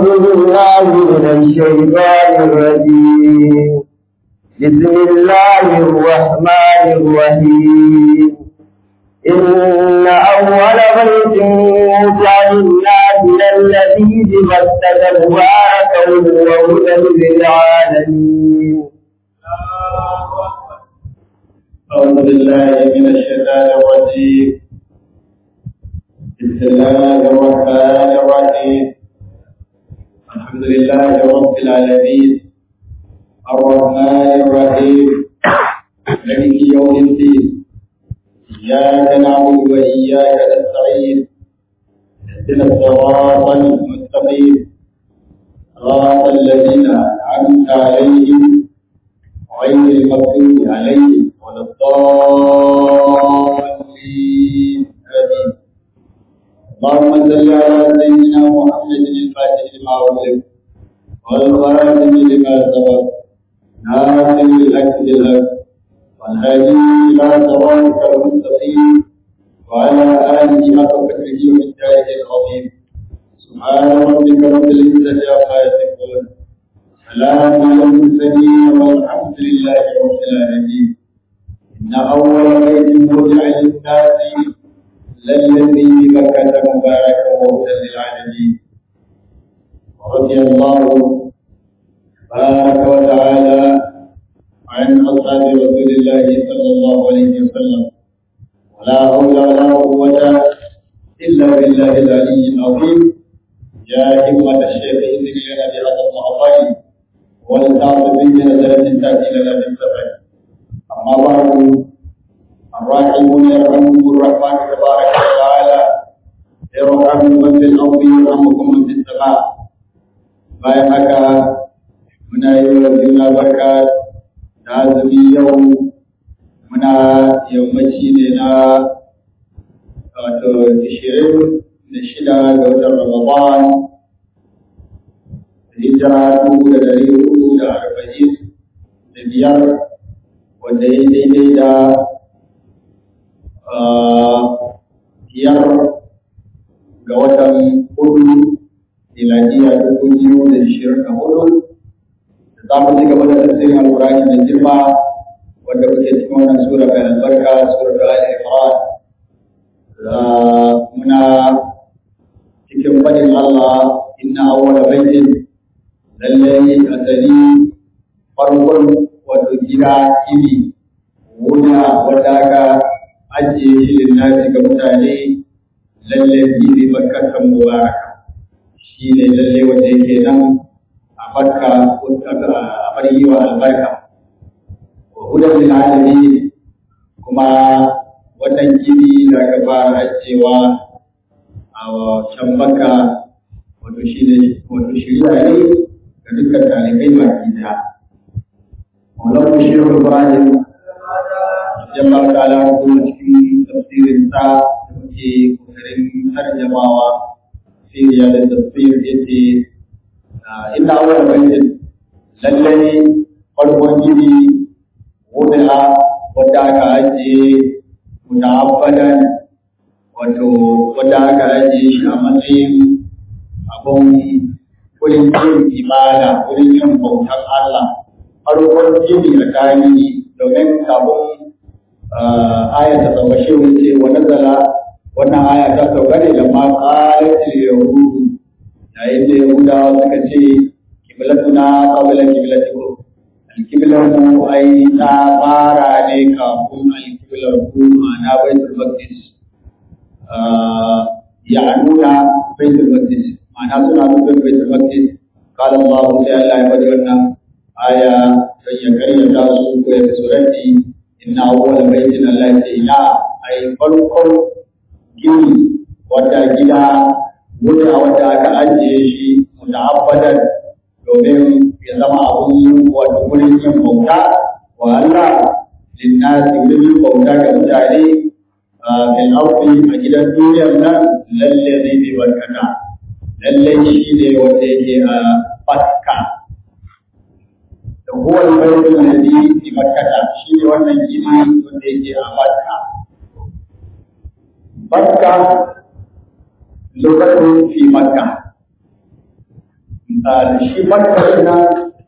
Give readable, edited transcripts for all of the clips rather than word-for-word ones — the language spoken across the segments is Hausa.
أعوذ بالله من الشيطان الرجيم. بسم الله الرحمن الرحيم. إن أول بيت وضع للناس للذي ببكة مباركا وهدى للعالمين. أعوذ بالله من الشيطان الرجيم. بسم الله الرحمن الرحيم. الحمد لله رب العالمين الرحمن الرحيم مالك يوم الدين. إياك نعبد وإياك نستعين. اهدنا الصراط المستقيم صراط الذين أنعمت عليهم غير المغضوب عليهم ولا الضالين. آمين. اللهم صل على سيدنا محمد الفاتح لما أغلق والخاتم لما سبق ناصر الحق بالحق والهادي إلى صراطك المستقيم وعلى آله حق قدره ومقداره العظيم. سبحان ربك رب العزة عما يصفون سلام على المرسلين والحمد لله رب العالمين. إن أول بيت وضع للناس للذي ببكة مباركا وهدى للعالمين. ورضي الله تبارك وتعالى عن أصحاب رسول الله صلى الله عليه وسلم ولا حول ولا قوة إلا بالله العلي العظيم. يا همة الشيخ إنك لنا بهذا المعطي والتعطف بنزلة تأتي لنا بالسفر. أما بعد الراحمون يرحمهم الرحمن تبارك وتعالى يرحم من في الأرض يرحمكم من في السماء. bayan haka muna yi wa juna barka da azumi yau muna yammaci ne na wato 26 ga watan Ramadan hijira 1445 wanda ya daidai da biyar ga watan hudu miladiya 2024 da za mu ci gaba da tafsirin alkurani da girma wanda kuke cikin wannan sura mai albarka suratul al-imran. Muna cikin fadin Allah inna awwala baitin lallai asali farkon wato gida ini wuna wanda aka ajiye shi lillahi ga mutane lallai bi bakkatan mubaraka shi ne lalle wanda yake nan a barka a bar yi wa albarka wa hudan lil alamin. Kuma wannan gini da aka fara cewa a can baka wato shi ne wato shirya ne ga dukkan talibai baki daya. Maulan Bashir Ibrahim jalla ta'ala ko cikin tafsirin sa da muke kokarin tarjamawa siriya da tafsir yace inna awwal baitin lallai farkon gini wanda aka ajiye muta'abbadan wato wanda aka ajiye shi a matsayin abun wurin yin ibada wurin yin bautar Allah. Farkon gini a tarihi domin kafin ayat ta sauka shi wuce wa nazala wannan aya ta sauka ne lamma qalatil yahudu yayin da yahudawa suka ce qiblatuna qabla qiblatikum al-qiblatu ay ta fara ne kafin al-qiblatu ana baitul maqdis ya'nuna baitul maqdis ma'ana suna nufin baitul maqdis. qala Allah ta'ala ya bada wannan aya don ya karyata su ko ya surati inna awwala baitin allati ila ay farqul gini wata gida wuta wata aka ajiye shi muta'abbadan domin ya zama abun yin wato wurin yin bauta wa Allah linnasi wurin bauta ga mutane fil ardi a gidan duniyar nan lalle zai bi barkata lalle shi ne wanda yake a Makka da huwa al-baytul ladhi fi Makkah shi ne wannan gini wanda yake a Makka. Makka lokacin fi Makka shi makka na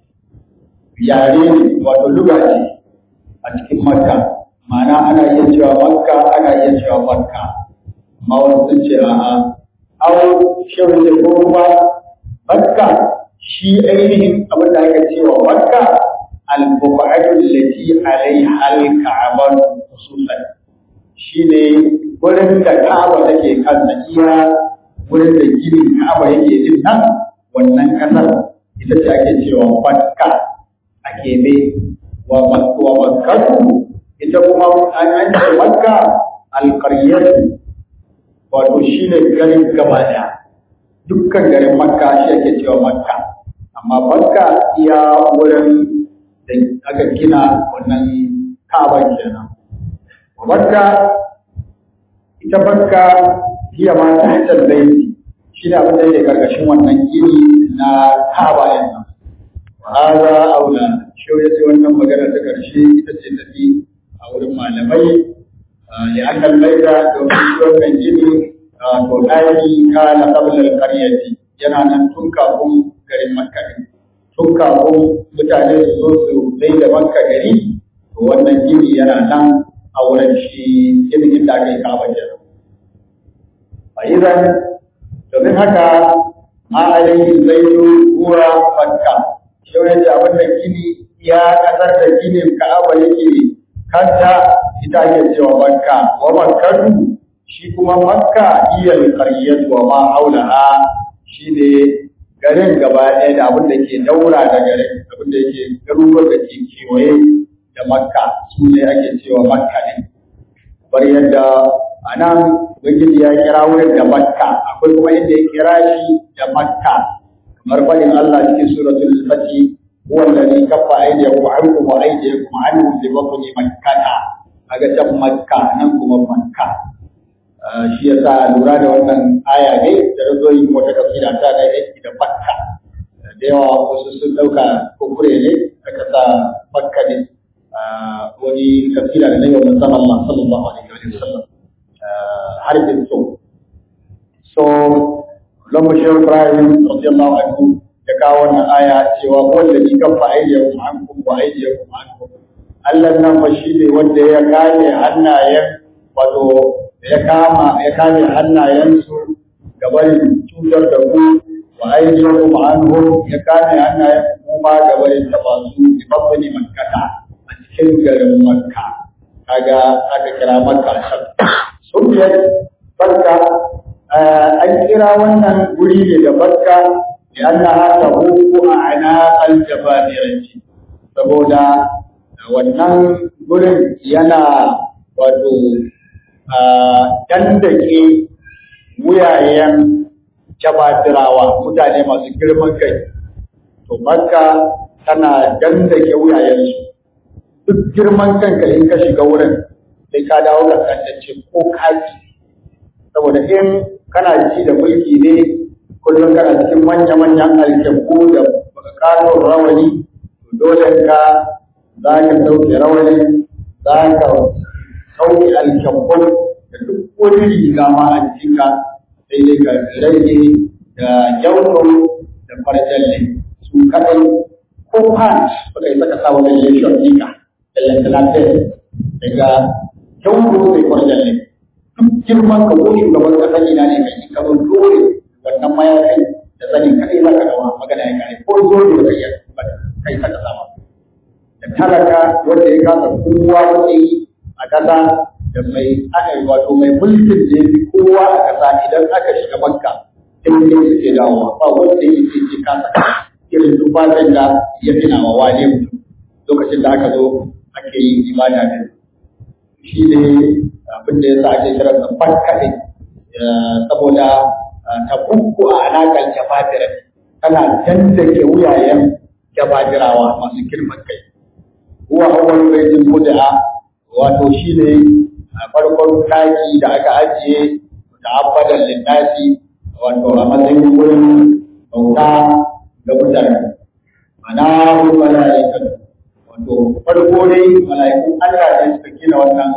yare ne wato luga ce a cikin makka, ma'ana ana iya cewa makka ana iya cewa makka, amma wasu sun ce a'a au shehu ne ko kuma makka shi ainihin abin da aka cewa makka al-buqa'atu allati alaiha al-ka'bah khususan shine wurin da Ka'aba take kansa, iya wurin da ginin Ka'aba yake din nan, wannan kasar ita ce ake cewa makka a kebe wa makkatu ita kuma an ce makka al-qaryatu wato shine garin gaba daya, dukkan garin makka shi ake cewa makka, amma makka iya wurin da aka gina wannan Ka'aba kenan. Makka ita makka hiya ma tahta al-bayt shi ne abin da yake karkashin wannan gini na Ka'aba din nan. Hada aula shi yace wannan magana ta karshe ita ce tafi a wurin malamai ya annal baita da wannan gini to dai kana qabla al-qaryati yana nan tun kafin garin Makka din, tun kafin mutane su zo su dai da Makka gari, to wannan gini yana nan a wurin shi ginin da aka yi Ka'aba kenan. Fa idan domin haka ma alayhi zaidu huwa Makka, shi wani abin da gini ya kasar da ginin Ka'aba yake kanta ita ake cewa Makka, wa Makkatu shi kuma Makka iya al-qaryatu wa ma haulaha shine garin gaba ɗaya da abin da ke daura da garin, abin da yake garuruwan da ke kewaye da Makka su ne ake cewa Makka ne. Bar yadda a nan Ubangiji ya kira wurin da Makka, akwai kuma inda ya kira shi da Makka, kamar faɗin Allah cikin suratul Fatih, huwa allazi kaffa aydiyakum ankum wa aydiyakum anhum bi batni Makkata, kaga can Makka nan kuma Makka. Shi yasa lura da wannan aya ne da razoyin wata tafsira ta da yake da Makka, da yawa wasu sun dauka kukure ne aka sa Makka ne, wani tafsira da nabi Muhammad sallallahu alaihi wa sallam harbin so lamma shehu Ibrahim radiyallahu anhu ya kawo wannan aya cewa wanda ni kafa aydiyakum ankum wa aydiyakum ankum, Allah nan fa shi ne wanda ya kame hannayen wato ya kame hannayensu gabarin cutar da ku wa aydiyakum anhum ya kame hannayen kuma gabarin taba su bi babbani Makkata a cikin garin Makka, kaga aka kira Makka Sufyan Barka an kira wannan guri ne da Barka da Allah ta huku a ana aljabarirati, saboda wannan gurin yana wato dandake wuyayen jabadirawa, mutane masu girman kai, to Makka tana dandake wuyayensu. Duk girman kanka in ka shiga wurin sai ka dawo kaskantacce ko kaki, saboda in kana ji da mulki ne kullum kana cikin manya-manyan alkyabbu da katon rawani, to dole ka za ka sauke rawani, za ka sauke alkyabbun da duk wani riga ma a jikinka, sai dai ka rage da gyauto da farjalle su kadai ko pant ba kai saka sa wani yashon jika da lantarki daga gyauto sai farjalle. Duk girman ka ko shugaban kasa ina ne mai ka zo dole wannan mayakai da sanin kadai za ka dawa magana ya kare ko zo da kai saka sama. Da talaka wanda ya kasa kowa wanda a kasa da mai wato mai mulkin da yafi kowa a kasa idan aka shiga Makka sai suke dawowa, ba wanda yake ce ka saka irin tufafin da ya fina wa wane mutum lokacin da aka zo ake yin ibada ne. Shi ne abin da yasa ake kiran sa Makka ne, saboda ta bukku a alaƙar jabadirar tana dandake wuyayen jabadirawa masu girman kai. Huwa awwal baitul mud'a, wato shine farkon taki da aka ajiye da abbadan linnasi, wato a matsayin wurin bauta ga mutane. Mana malaikatu, wato farko dai malaikun Allah ne suka gina wannan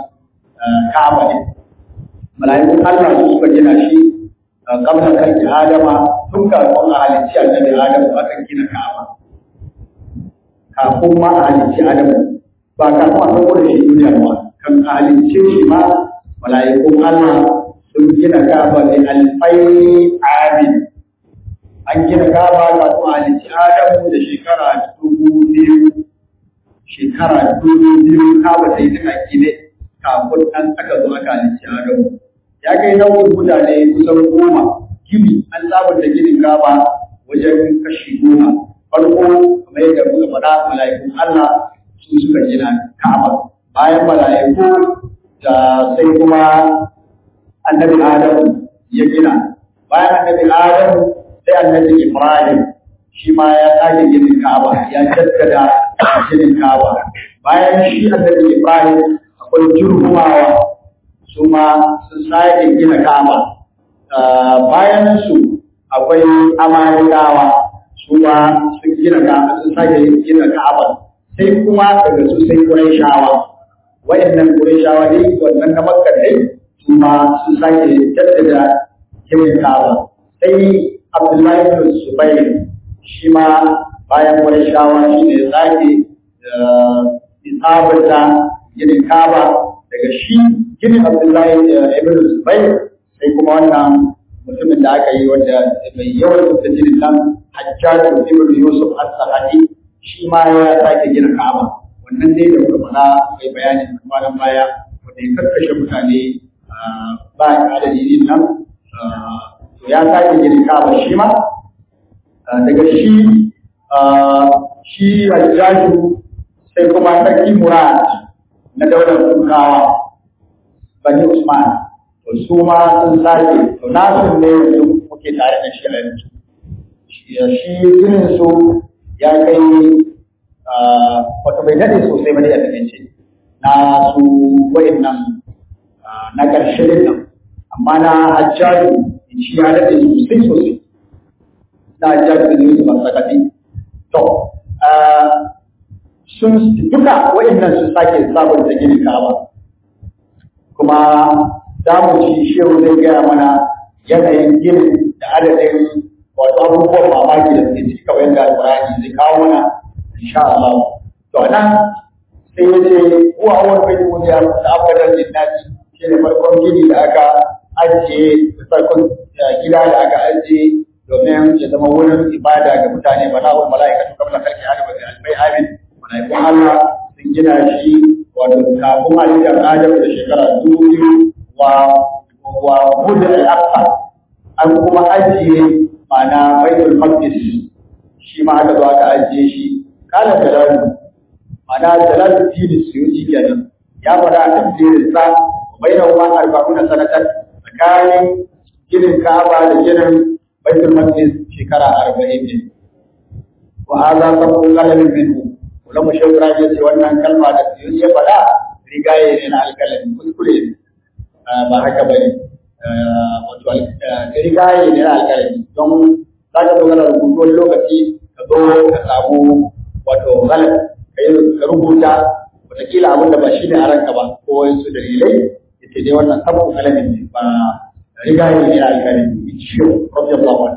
Ka'aba ne. Malaikun Allah su suka gina shi kabla kan Adama tun kafin a halicci annabi Adamu aka gina Ka'aba. Kafin ma a halicci Adamu ba kafin a sauko da shi duniya ba, kan a halicce shi ma mala'ikun Allah sun gina Ka'aba ne alfai amin. An gina Ka'aba kafin a halicci Adamu da shekara 2000. Shekara 2000 Ka'aba ta yi tana gine kafin an aka zo aka halicci Adamu. Ya kai nau'in mutane kusan 10 gini an sabunta ginin Ka'aba wajen kashi 10. Farko kamar yadda muka faɗa mala'ikun Allah su suka gina Ka'aba. Bayan mala'iku da sai kuma annabi Adamu ya gina. Bayan annabi Adamu sai annabi Ibrahim shi ma ya sake ginin Ka'aba, ya jaddada ginin Ka'aba. Bayan shi annabi Ibrahim akwai Jurhumawa su ma sun sake gina Ka'aba. Bayan su akwai Amalikawa su ma sun gina Ka'aba, sun sake gina Ka'aba. Sai kuma daga su sai Qurayshawa. Wayannan Qurayshawa ne wannan na Makka dai su ma sun sake jaddada ginin Ka'aba. Sai Abdullahi bin Zubair shi ma bayan Qurayshawa shi ne sake isabata ginin Ka'aba. Daga shi ginin Abdullahi ibn Zubair sai kuma wannan mutumin da aka yi wanda mai yawan tafsirin nan Hajjaj ibn Yusuf as-Sahadi shi ma ya sake gina Ka'aba. Wannan dai da muka faɗa mai bayani kwanan baya wanda ya karkashe mutane ba adadi din nan to ya sake gina Ka'aba shi ma. Daga shi Hajjaj sai kuma Sarki Murad na daular Turkawa Bani Usman. To su ma sun sake, to nasu ne yanzu muke tare da shi a yanzu. Shi ginin su ya kai wato bai daɗe sosai ba dai a takaice na su wa'innan na ƙarshe nan, amma na Hajjaju shi ya daɗe sosai na Hajjaju da Yusuf al-Sakafi. To sun duka wa'innan sun sake sabunta ginin Ka'aba, kuma za mu ci shehu zai gaya mana yanayin ginin da adadin wato abubuwan mamaki da suke ciki kamar yadda Alƙur'ani zai kawo mana insha Allah. To nan sai ya ce huwa awwal baiti wudi'a abadan linnasi, shi ne farkon gini da aka ajiye, farkon gida da aka ajiye domin ya zama wurin ibada ga mutane. Bala'ul mala'ikatu qabla khalqi adam bi alfai amin. Mala'ikun Allah sun gina shi wato kafin halittar Adam da shekara 2000 wa hudu al-aqsa. An kuma ajiye ma'ana Baitul Maqdis shi ma aka zo aka ajiye shi. Kala Jalalu ma'ana Jalaluddin Suyuti kenan ya fara a tafsirin sa bainahuma 40 sanatan, tsakanin ginin Ka'aba da ginin Baitul Maqdis shekara 40 ne. Wa hadha sabu qalamin minhu. Ulama shekara ya ce wannan kalma da Suyuti ya faɗa rigaye ne na alƙalami, kuskure ne. Ba haka bane, wato rigaye ne na alƙalami, don za ka dogara rubutu wani lokaci ka zo ka samu wato galat ka rubuta wataƙila abin da ba shi ne a ranka ba ko wasu dalilai ya ce dai wannan sabon kalamin ne ba rigaye ne na alƙalami. Shi rabbi Allah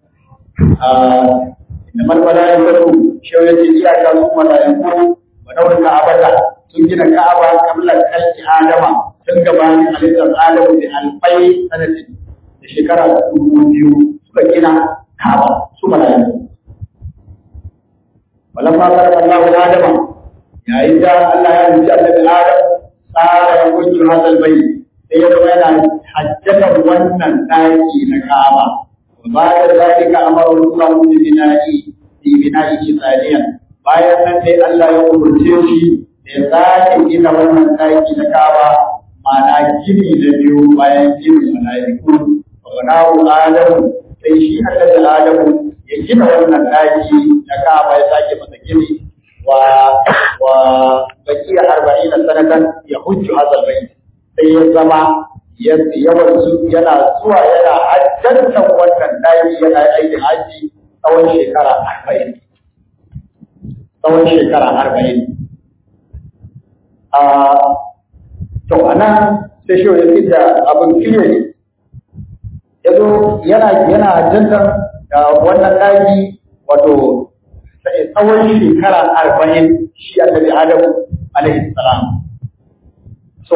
inda malmala ya faru shi ya ce iyaka su mala'iku ba daurin Ka'aba sun gina Ka'aba kamar kalki Adama tun gabanin halittar Adamu da alfai sanati da shekara 2000 suka gina Ka'aba su mala'iku. Walamma khalaqa Allahu Adama, yayin da Allah ya halitta Annabi Adam, tsara ya kunju hadal bayt, sai ya zama yana hajjata wannan daki na Ka'aba. Wa ba'da zalika amara Allah bi bina'i thaniyan. Bayan nan dai Allah ya umurce shi da ya sake gina wannan daki na Ka'aba, ma'ana gini na biyu bayan ginin mala'iku. Wa na'u Adamu, sai shi Annabi Adamu ya gina wannan daki na Ka'aba, ya sake masa gini wa bakiya 40 sanatan ya hujju hadal bayt, sai ya zama yana zuwa yana hajjantan wannan daki, yana aikin haji tsawon shekara 40. To anan sai shi ya fita abin fiye ne, yazo yana hajjantan wannan ɗaki wato tsawon shekara 40 shi annabi Adamu alaihi salam. So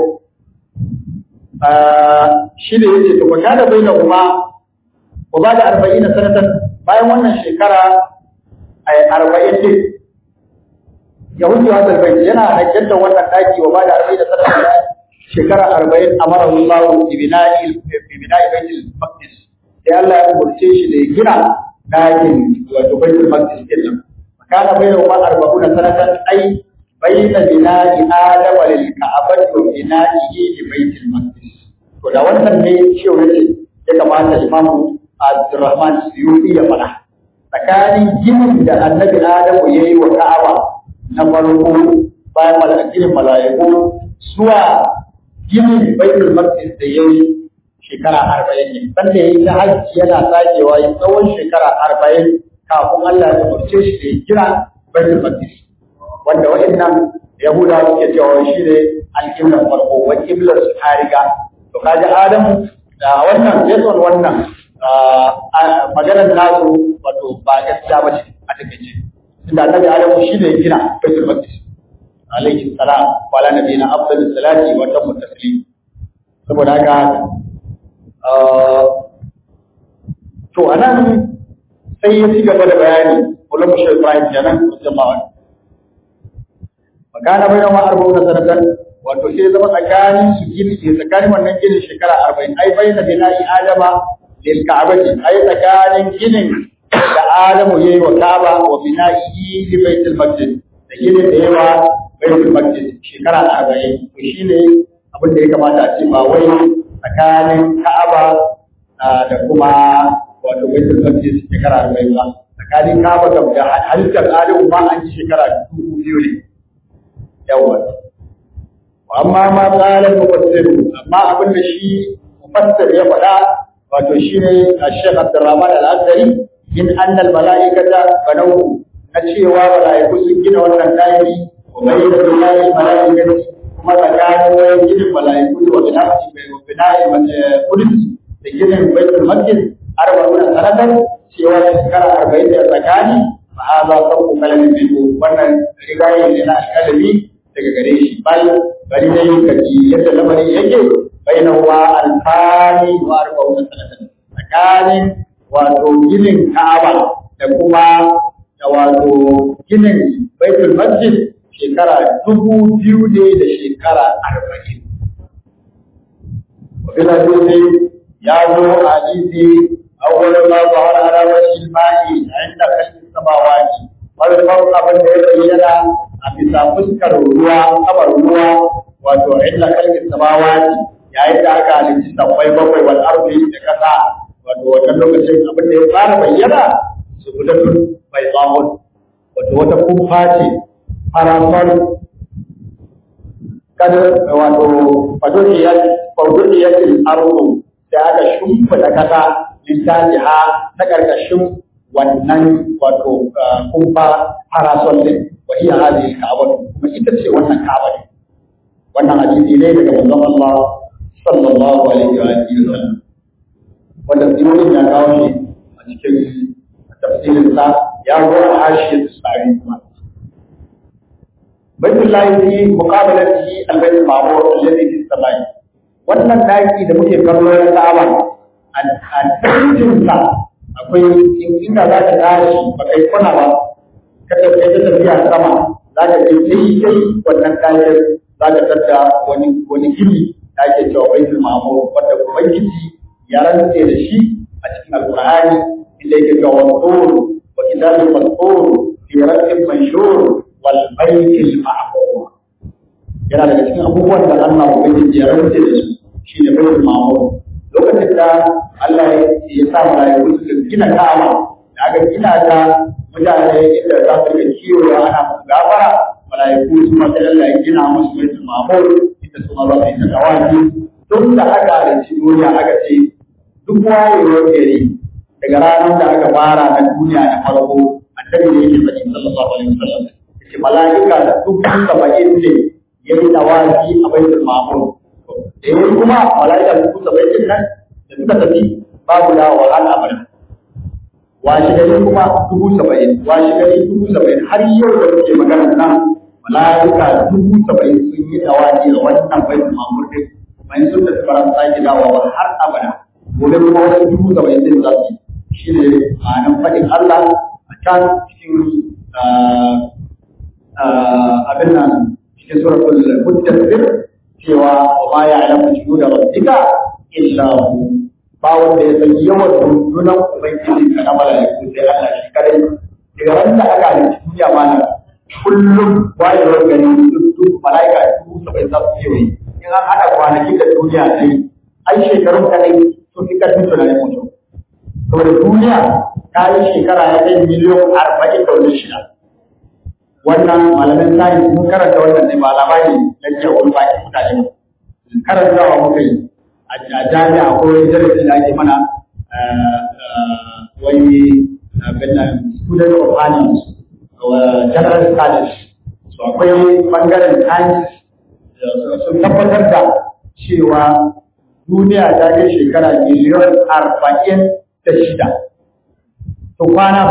shi da yake to kana bai da kuma ko ba da 40 sanatan bayan wannan shekara 40 din Yahudi hadal bai yana hajjata wannan ɗaki wa ba da 40 sanatan shekara 40 amara Allah bi bina'i baitul maqdis sai Allah ya umarce shi da ya gina ɗakin wato baitul maqdis kenan kana bai wa 40 sanatan ai baina bina'i adam lil ka'bati wa bina'ihi li baitul maqdis to da wannan ne cewa yake ya kamata Imam Abdurrahman Suyuti ya fada tsakanin ginin da Annabi Adamu yayi wa Ka'aba na farko bayan malaiku zuwa ginin baitul maqdis da yayi shekara 40 ne sanda yayi ta hajji yana sakewa yin tsawon shekara 40 kafin Allah ya umarce shi da gina baitul maqdis wanda waɗannan Yahuda suke cewa shi ne alƙiblar farko wa ƙiblar su ta riga to kaji Adamu da wannan Jason wannan maganar nasu wato ba gaskiya ba ce a takaice inda Annabi Adamu shi ne gina baitul maqdis alaihi salam wa ala nabiyina afdalus salati wa tammu taslim saboda haka to anan sai ya ci gaba da bayani ulama shi Ibrahim kenan jama'a magana bai ma 40 sanatan wato sai zama tsakanin su gini tsakanin wannan ginin shekara 40 ai bayyana bina'i adama lil ka'bati ai tsakanin ginin da Adamu yayi wa Ka'aba wa bina'i li baitul maqdis da ginin da yawa baitul maqdis shekara 40 to shine abin da ya kamata a ce ba wai tsakanin Ka'aba da kuma wato baitul maqdis shekara 40 ba tsakanin Ka'aba da halittar Adamu ma an ci shekara 2000 ne yawa amma ma qalan mufassir amma abin da shi mufassir ya faɗa wato shine Sheikh Abdurrahman Al-Azhari in annal malaikata banau na cewa malaiku sun gina wannan dai ko bai da billahi malaikati kuma tsakanin wayan ginin malaiku da bina'i kudus da ginin baitul maqdis 40 sanatan cewa shekara 40 da tsakani fa hada farqu kalamin bihi wannan rigaye ne na kalami daga gare shi bari dai kaji yadda lamarin yake bainahuwa alfani wa 40 sanatan tsakanin wato ginin Ka'aba da kuma da wato ginin Baitul Masjid shekara 2000 ne da shekara 40 wabila dole ya zo a hadisi awwal ma zahara ala wajhil ma'i inda khalqis samawati farkon abin da ya bayyana a bisa fuskar ruwa kamar ruwa wato inda khalqis samawati yayin da aka halicci sammai bakwai wal ardi da kasa wato wannan lokacin abin da ya fara bayyana su gudatun bai zawon wato wata kumfa ce farafar kada wato faduriyyatin arzu da aka shimfiɗa kasa lintajiha ta ƙarƙashin wannan wato kumfa farasol din wa iya hadhihi ka'aba kuma ita ce wannan ka'aba ne wannan hadisi ne daga manzon Allah sallallahu alaihi wa sallam wanda ziyoyin ya kawo shi a cikin tafsirinsa ya zo a hashiyar tsari kuma. Baitullahi fi muqabalatihi al-bayt al-ma'mur alladhi fi as-samai. Wannan daki da muke kallo na Ka'aba a cikin sa akwai inda za ka tashi ba kai kuna ba ka tafi ta tafiya sama za ka je sai wannan dakin za ka tada wani gini da ake cewa baitul ma'mur wanda ubangiji ya rantse da shi a cikin alqur'ani inda yake ga wasur wa kitabul mastur fi raqqin manshur wal baitil ma'mur yana daga cikin abubuwan da Allah ubangiji ya rantse da su shine baitul ma'mur lokacin da Allah ya sa malaiku su gina Ka'aba da aka gina ta mutane inda za su ga kiwo ana gafara malaiku su ma sai Allah ya gina musu baitul ma'mur inda su ma za su yi tawafi tun da aka halarci duniya aka ce duk wayewar gari daga ranar da aka fara na duniya da farko annabi ne yake faɗi sallallahu alaihi wasallam yace mala'ika da duk 70 ne yayi tawafi a baitul ma'mur da yayi kuma mala'ika da duk 70 nan da suka tafi babu dawowa har abada washe gari kuma 70,000 washe gari 70,000 har yau da muke magana nan mala'ika 70,000 sun yi dawaki a wannan baitul ma'mur din kuma in sun tafi faran sake dawowa har abada gobe kuma wasu 70,000 din za su shi ne ma'anar faɗin Allah a can cikin abin nan cikin suratul muddathir cewa wa ma ya'lamu junuda rabbika illa hu ba wanda ya san yawan rundunan ubangiji ka na mala'iku sai Allah shi kadai daga ran da aka yi duniya mana kullum wayewar gari duk mala'ika 70,000 za su yi in an haɗa kwanaki da duniya sai ai shekarun kadai sun fi karfin tunanin mutum saboda duniya ta yi shekara ya kai miliyan 46 wannan malamin sayin sun karanta wannan ne ba labari na jiya wani baki mutane ba karantawa muka yi a jami'a ko wani darasi da ake mana wani student of finance general studies so akwai bangaren science sun tabbatar da cewa duniya ta kai shekara miliyan 46 to kwana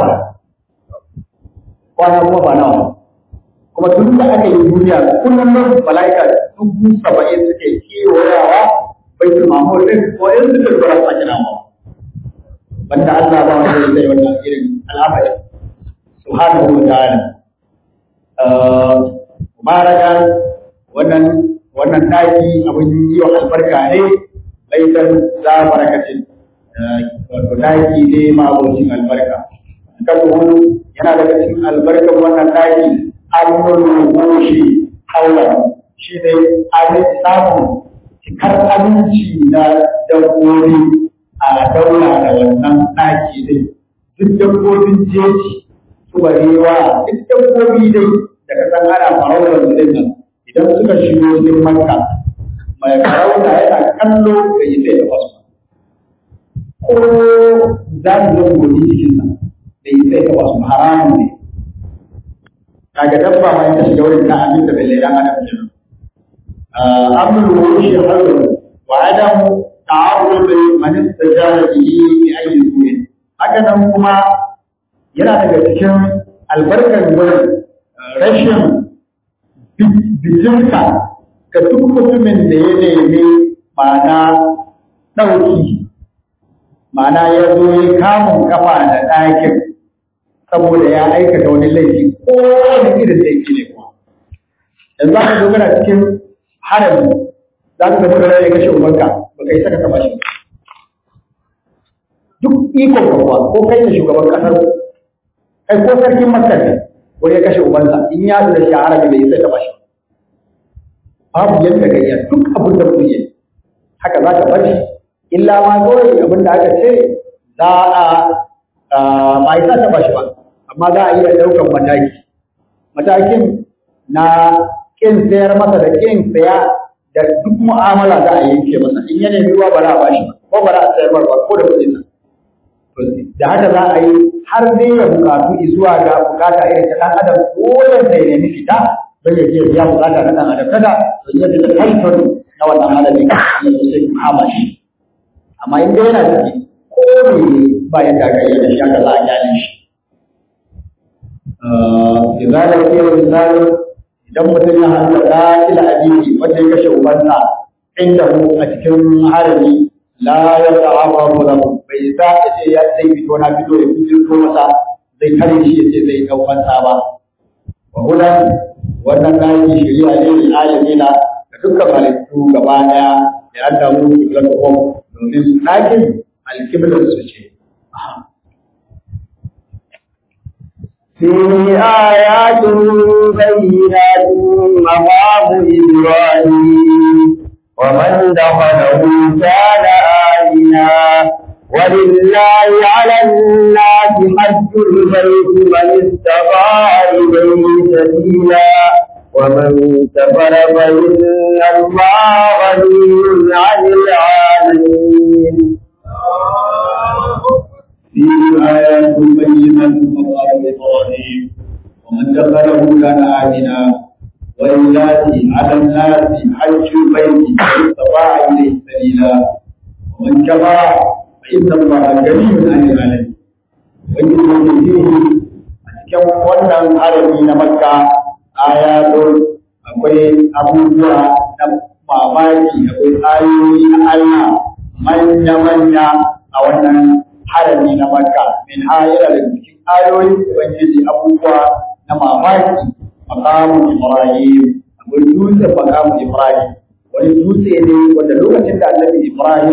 kuma ba nawa kuma tun da aka yi duniya kullum mala'ika 70,000 suke kewayawa baitul ma'mur din ko in suka fara sake nawa banda Allah ba wanda zai wannan irin al'amari subhanahu wa ta'ala mubaraka wannan daki abin yi wa albarka ne baitan za barakatin wato daki ne ma abocin albarka kaduhu yana daga cikin albarkar wannan daki annul goshi haula shi ne abin samu cikar aminci na dabbobi a daula da wannan daki din duk dabbobin jeji su barewa duk dabbobi dai daga san ana farautar su din nan idan suka shigo cikin makka mai farauta yana kallo da yi sai da wasu ko za su zo gobe cikinsa da yi sai da wasu haramun ne kaga dabba ma ita shiga wurin ta amin da balle dan adam kenan amul wushi halu wa adamu ta'awul bil man istajara bihi bi ayyi su'in haka nan kuma yana daga cikin albarkar wurin rashin bijinka ga duk mutumin da ya nemi ma'ana ɗauki ma'ana ya zo ya kamun kafa da ɗakin saboda ya aikata wani laifi ko wani irin laifi ne kuwa yanzu za ka zo kana cikin harami za ka tafi da ya kashe ubanka ba ka yi saka kama shi duk ikon kuwa ko kai da shugaban kasar kai ko sarkin makka ne wani ya kashe ubansa in ya zo da shi a harami bai yi saka kama shi babu yadda ka iya duk abin da kuke haka za ka bari illa ma kawai abin da aka ce za a ba yi sa ba shi ba amma za a iya ɗaukan matakin na ƙin sayar masa da ƙin saya da duk mu'amala za a yanke masa in ya nemi ruwa ba za a ba shi ko ba za a sayar ba ko da kuɗin sa da haka za a yi har dai ya bukatu zuwa ga bukata irin ta ɗan adam dole sai nemi fita don ya je ya bukata na ɗan adam kada don ya fita haifar na wannan adadin ya zo sai kuma hama shi amma in dai yana ciki ko ne ba ya gagaya da shi haka za a kyale shi idan ke misali idan mutum ya hannu da ila abiki wanda ya kashe ubansa inda mu a cikin harami la ya ta'afa mu lahu bai sa ya ce ya sai fito na fito ya fito masa zai kare shi ya ce zai daukansa ba wa hudan wannan daki shari'a ne lil alamina da dukkan halittu gaba daya ya anda mu kiblatuhum domin dakin alkiblar su ce فيه آيات بينات مقام إبراهيم ومن دخله كان آمنا ولله على الناس حج البيت من استطاع إليه سبيلا ومن كفر فإن الله غني عن العالمين فيه آيات بينات مقام إبراهيم ومن دخله كان آمنا ولله على الناس حج البيت من استطاع إليه سبيلا ومن كفر فإن الله غني عن العالمين ubangiji yake fihi a cikin wannan harami na Makka ayatun akwai abubuwa na mamaki, akwai ayoyi na Allah manya-manya a wannan harami na Makka. Min hayar da cikin ayoyin ubangiji abubuwa na mamaki maqamu Ibrahim, akwai dutse maqamu Ibrahim, wani dutse ne wanda lokacin da Annabi Ibrahim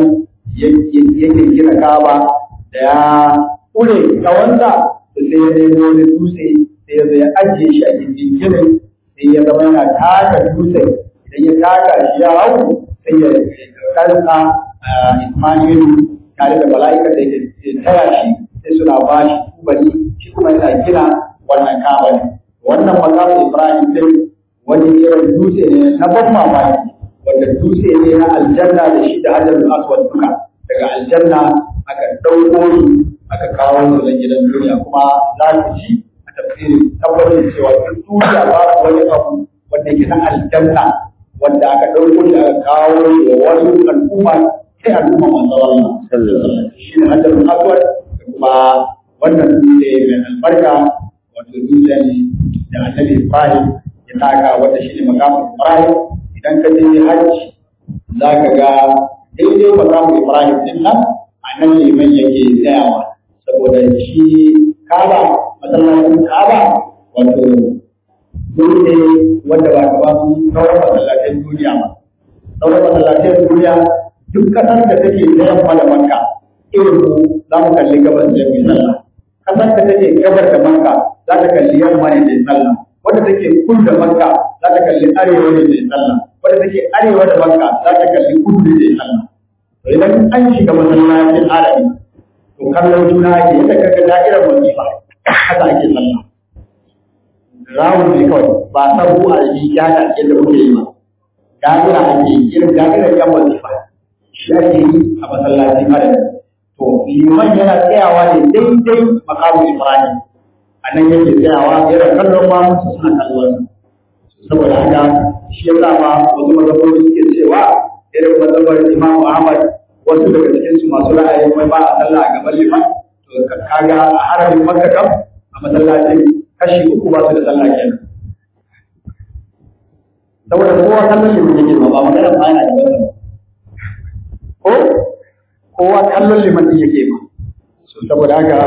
yake gina Kaaba da ya kure tsawonsa to sai ya nemo wani dutse sai ya zo ya ajiye shi a cikin ginin, sai ya zama yana taka dutse, idan ya taka shi ya hau sai ya karka Ismailu tare da mala'ika da ya taya shi sai suna ba shi tubali, shi kuma yana gina wannan Kaaba ne. Wannan makamu Ibrahim din wani irin dutse ne na ban mamaki, wanda dutse ne na aljanna da shi da Hajarul Aswad duka daga aljanna aka ɗauko su aka kawo su nan gidan duniya. Kuma za ku ji a tafsirin tabbatar cewa duk duniya ba wani abu wanda yake na aljanna wanda aka ɗauko shi aka kawo shi wa wasu al'umma sai al'umma manzon Allah shi ne Hajarul Aswad da kuma wannan dutse mai albarka wato dutsen da Annabi Ibrahim ya taka wanda shi ne makamin Ibrahim. Idan ka je hajji za ka ga daidai makamin Ibrahim din nan a nan liman yake tsayawa, saboda shi Kaaba, masallacin Kaaba wato dutse wanda ba ka ba sauran masallacin duniya ba. Sauran masallacin duniya duk kasar da take da yamma da Makka irin za mu kalli gabas da mai sallah, kasar da take gabar da Makka za ta kalli yamma ne mai sallah, wanda take kudu da Makka za ta kalli arewa ne mai sallah, wanda take arewa da Makka za ta kalli kudu ne mai sallah. To idan an shiga masallacin arabi to kallon juna ake, yadda kaga da'irar wazifa haka ake sallah. Rawun ne kawai ba sabu a yi yada yadda kuke yi ba. Da'ira ake irin da'irar yan wazifa shi ake yi a masallacin arabi. To liman yana tsayawa ne daidai makamu Ibrahim, a nan yake tsayawa yana kallon ma musu suna kallon. Saboda haka shi ya sa ma wasu mazhabobi suke cewa irin mazhabar Imam Ahmad, wasu daga cikin su masu ra'ayin wai ba a sallah a gaban liman, to kaga a haramin Makka kam a masallacin kashi uku ba su da sallah kenan. Saboda kowa kallon liman yake ba magana ba yana da wannan. Ko kowa kallon liman din yake ba. So saboda haka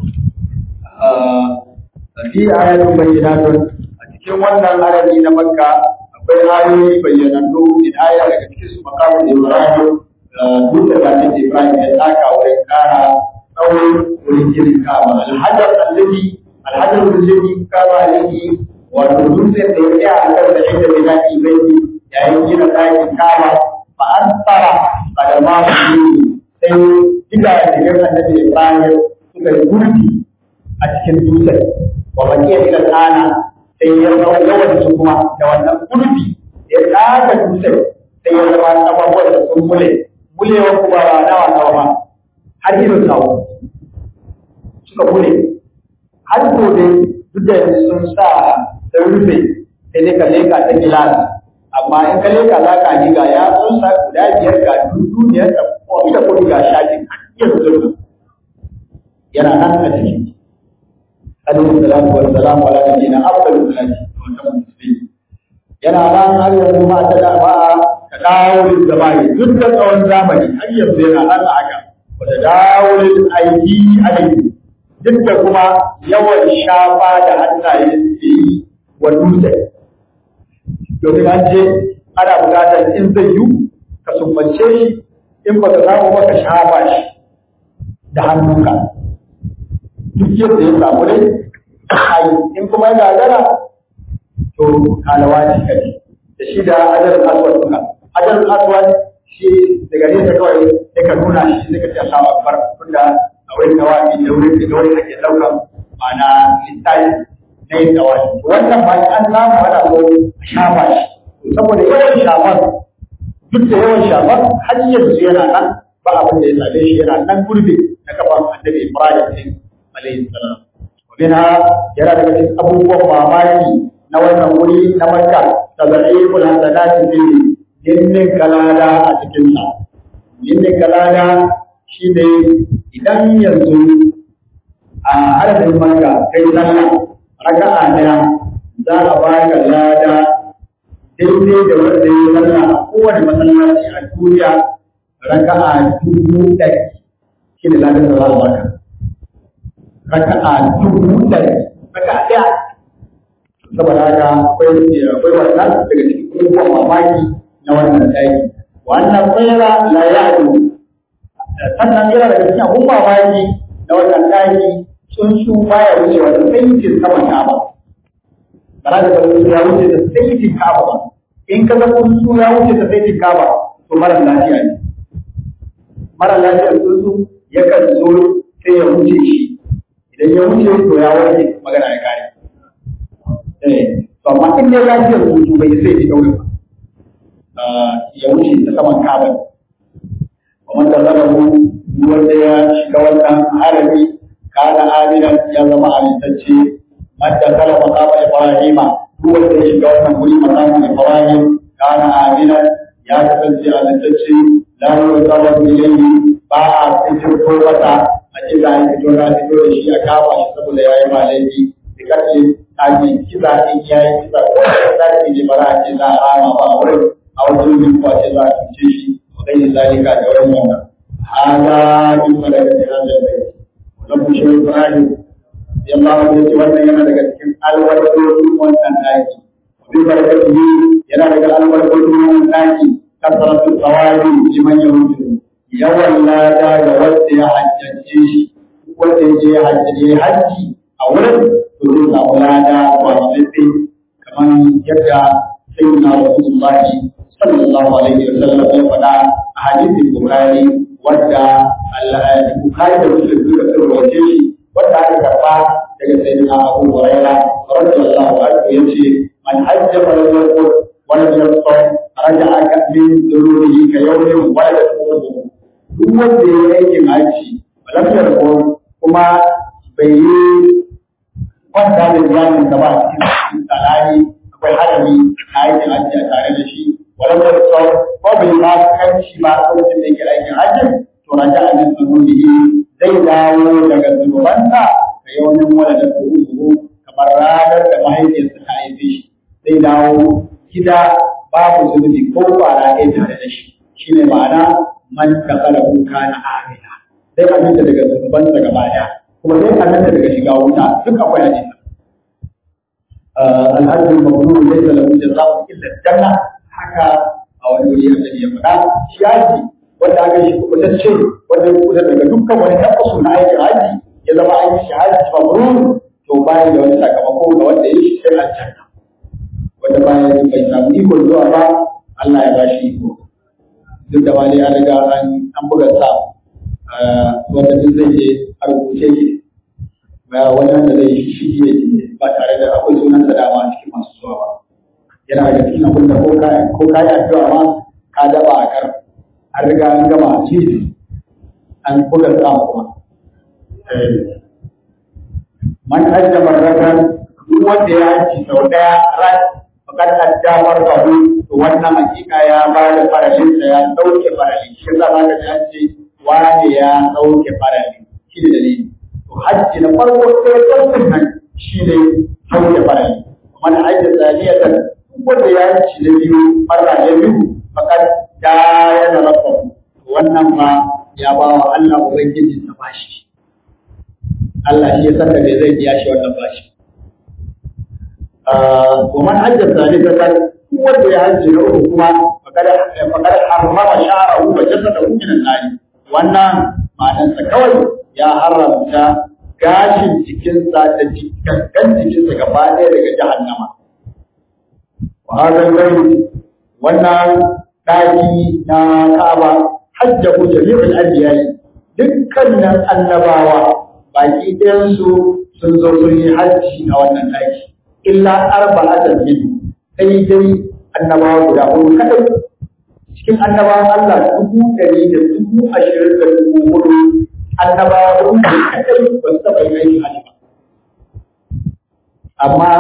fi ayatun bayyinatun a cikin wannan harami na Makka akwai ayoyi bayyanannu. In aya daga cikin su makamin Ibrahim, duk da Ibrahim ya taka wurin kara tsawon wurin ginin Kaaba. Alhajar alladhi Kaaba alayhi, wato dutsen da ya tsaya a kan da inda bai dace bai yayin gina ɗakin Kaaba, fa an tsara kadama su sai gida da gidan Annabi Ibrahim suka yi gurbi a cikin dutsen. Wa baqiya ila ana sai ya zama yawan su kuma da wannan gurbi ya tsaka dutsen sai ya zama abubuwan da sun mulewa kuma ba nawa ba har irin sawo suka mule har gobe duk da sun sa da rufe sai dai ka leka ta gilas, amma in ka leka za ka ji ga ya tsunsa guda biyar ga duniyar da ita kuma ga shafin yanzu yana nan a ciki. Alaihi salatu wa salamu ala nabiyina afdalus salati wa taslim. Yana nan har yanzu ma ta da ba ka dawo da zamani duk da tsawon zamani har yanzu yana nan a haka. Wa da dawo da aiki alaihi, duk da kuma yawan shafa da hannaye suke yi wa dutse. Domin an ce ana buƙatar in zai yi ka sumbance shi, in ba ka samu ba ka shafa shi da hannunka. Duk yadda ya samu dai in kuma ya gagara to kalawa shi kai da shi da ajalul aswad duka. Ajalul aswad shi daga nesa kawai sai ka nuna shi sai ka ce Allahu akbar, tunda a wurin tawafi da wurin ake ɗaukar ma'ana littafi na yin tawafi. Wannan ba an samu ana so a shafa shi, saboda yawan shafar duk da yawan shafar har yanzu yana nan ba abin da ya same shi, yana nan gurbe na kafan Annabi Ibrahim din alayhi salam. Wabina yana daga cikin abubuwan mamaki na wannan wuri na Makka, tazariful hasanati fihi, yinnin kalada a cikin sa. Yinnin kalada shine idan yanzu a adadin Makka kai sallah raka'a ɗaya za a baka lada daidai da wanda ya sallah a kowane masallaci a duniya raka'a 1,000 shi ne ladan da za a baka raka'a 1,000 raka'a ɗaya. Saboda haka akwai wannan daga cikin abubuwan mamaki na wannan ɗaki. Wannan tsira la ya'du sannan yana daga cikin abun mamaki na wannan ɗaki tsuntsu baya wuce wata saitin saman Ka'aba. Ba za ka tsuntsu ya wuce da saitin Ka'aba ba. In ka ga tsuntsu ya wuce da saitin Ka'aba to mara lafiya ne. Mara lafiyar tsuntsu yakan zo sai ya wuce shi. Idan ya wuce to ya warke magana ya kare. To amma in dai lafiyar tsuntsu bai sai ya daure ba. Ya wuce ta saman Ka'aba. Kuma da zarafu wanda ya shiga wannan harami kana aminan ya zama amintacce madda kala maqama ibrahima duk wanda ya shiga wannan guri maqama ibrahim kana aminan ya kasance amintacce la yuzala ilayhi ba a fito wata a ce za a fito da shi a kafa shi saboda yayi malaki da kace aji kiza in yayi kiza ko da ne bara a ce za a rama ba wurin a wajen ko ce za a tuce shi ko dai zalika da wannan hada in malaka da zai Rabbu shi Ibrahim yalla wanda yake wannan yana daga cikin albarkokin wannan daki. Bi barakatihi yana daga albarkokin wannan daki kasaratu tawabi liman yahudu. Yawan lada ga wanda ya hajjace shi wanda ya je haji a wurin to zai samu lada wa sai kamar yadda sayyidina Rasulullah sallallahu alaihi wasallam ya faɗa a hadisin Bukhari wanda Bukhari da Muslim duka sun rawace shi wanda aka karba daga sayyidina Abu Hurairah radiyallahu anhu yace man hajja falam yarfud wa lam yasum raja'a min dhururihi ka yawmin waladatuhu duk wanda ya yi aikin haji falam yarfud kuma bai yi kwanta da iyalin da ba cikin tsalani akwai harami a aikin haji a tare da shi walam yasum ko bai ma kanci ba lokacin da yake aikin haji to raja'a min dhururihi zai dawo daga zunubansa a yawanin wani da kuhu kamar ranar da mahaifiyarsa ta haife shi zai dawo gida babu zunubi ko kwara ɗaya tare da shi shi ne ma'ana man da kala kuka na amina zai aminta daga zunubansa gaba ɗaya kuma zai aminta daga shiga wuta duk akwai hadisi alhaji mabrur zai zalamu jazaa'u illa janna haka a wani wuri annabi ya faɗa shi haji wanda aka yi kubutacce wanda ya kubuta daga dukkan wani tabbasu na aikin haji ya zama an yi shahada mabrur to bayan da wani sakamako ga wanda ya yi sai aljanna wanda bayan bai samu iko zuwa ba Allah ya bashi iko duk da wani an riga an buga sa wanda duk zai je a rubuce shi ba wannan da zai shi ba tare da akwai sunan sa dama cikin masu zuwa ba yana da cikin abin da ko ka yi addu'a ma ka daba a kar an riga an gama cizi an buga sa kuma man hajja marratan duk wanda ya haji sau daya ran fakar addamar kahu to wannan hakika ya ba da faralin sa ya dauke faralin shi za ka ga ce wani ya dauke faralin shi ne dalili to haji na farko sai dauke nan shi ne dauke faralin man hajja zaniyatan duk wanda ya haji da biyu farra da biyu fakar da yana rabbu wannan ma ya ba wa Allah ubangiji sa bashi Allah shi ya san da zai biya shi wannan bashi. Kuma hajjar zalika wanda ya hajji na uku kuma fakar harama sha'ahu wa jasadahu min an-nar. Wannan ma'anarsa kawai ya haramta gashin jikinsa da gangan jikinsa gaba ɗaya daga jahannama. Wa hadal bayt wannan daki na Ka'aba hajjahu jami'ul anbiya'i dukkanin annabawa baki ɗayansu sun zo sun yi hajji a wannan ɗaki illa arba'atan min sai dai annabawa guda huɗu kadai cikin annabawan Allah 120,024 annabawa huɗu kadai ba su taɓa yin aikin hajji ba amma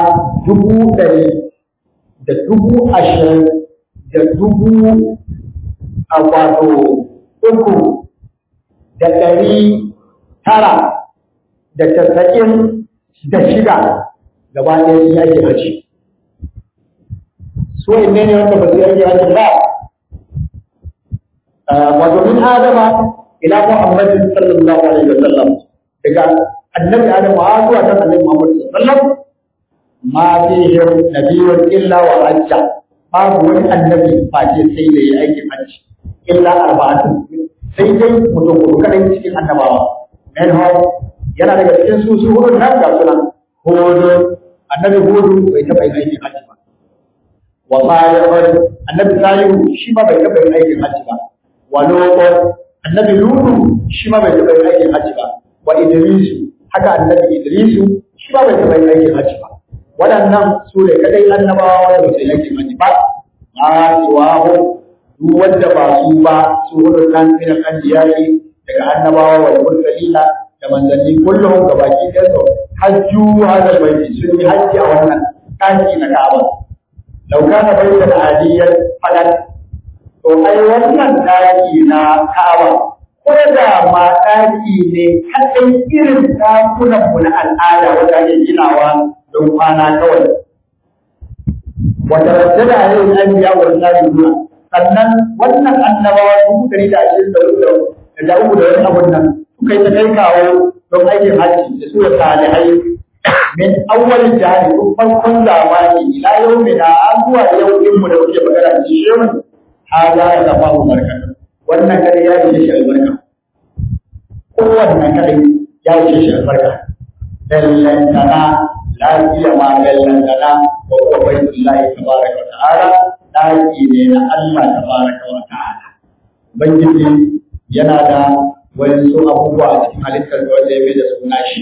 120,000 da 3,900 da 96 gaba ɗaya sun yake haji. So inne ne wanda ba su yake haji ba? Wato min Adama ila Muhammadin sallallahu alaihi wasallam, daga annabi Adam zuwa kan annabi Muhammad sallallahu alaihi wasallam, ma fihi nabiyyun illa wa hajja, babu wani annabi face sai da ya aikin hajji, illa arba'atun, sai dai mutum hudu kadai cikin annabawa. Menhum yana daga cikin su hudun nan ga sunan Hudu, annabi Hudu bai taɓa yin aikin hajji ba. Wa Salihun, annabi Salihu shi ma bai taɓa yin aikin hajji ba. Wa Lutun, annabi Lutu shi ma bai taɓa yin aikin hajji ba. Wa Idrisu, haka annabi Idrisu shi ma bai taɓa yin aikin hajji ba. Waɗannan su ne kadai annabawa wanda ba su yi aikin hajji ba. Ma siwahu, duk wanda ba su ba su hudun nan min al-anbiya'i daga annabawa wal mursalina da manzanni kullum gabaki ɗaya su hajju hadal baiti sun yi hajji a wannan ɗaki na Ka'aba. Lau kana bayyana hadiyyar fadat, to ai wannan ɗaki na Ka'aba ko da ma ɗaki ne kaɗai irin ɗakunan mu na al'ada wanda ake ginawa don kwana kawai. Wata rajjada a yau an biya wa salihuna, sannan wannan annabawa 123 da wani abun nan suka yi ta kai kawo don aikin hajji da su da salihai min awwalin jihadi tun farkon zamani ila yau mai na an zuwa yau din mu da kuke magana da shi mu haza ya zama barka wannan kada ya yi shi albarka ko wannan kada ya yi shi albarka dallantana lafiya ma dallantana wa huwa baitullahi tabaraka wa ta'ala daki ne na Allah tabaraka wa ta'ala. Ubangiji yana da wayansu abubuwa a cikin halittar da wanda ya bai da suna shi.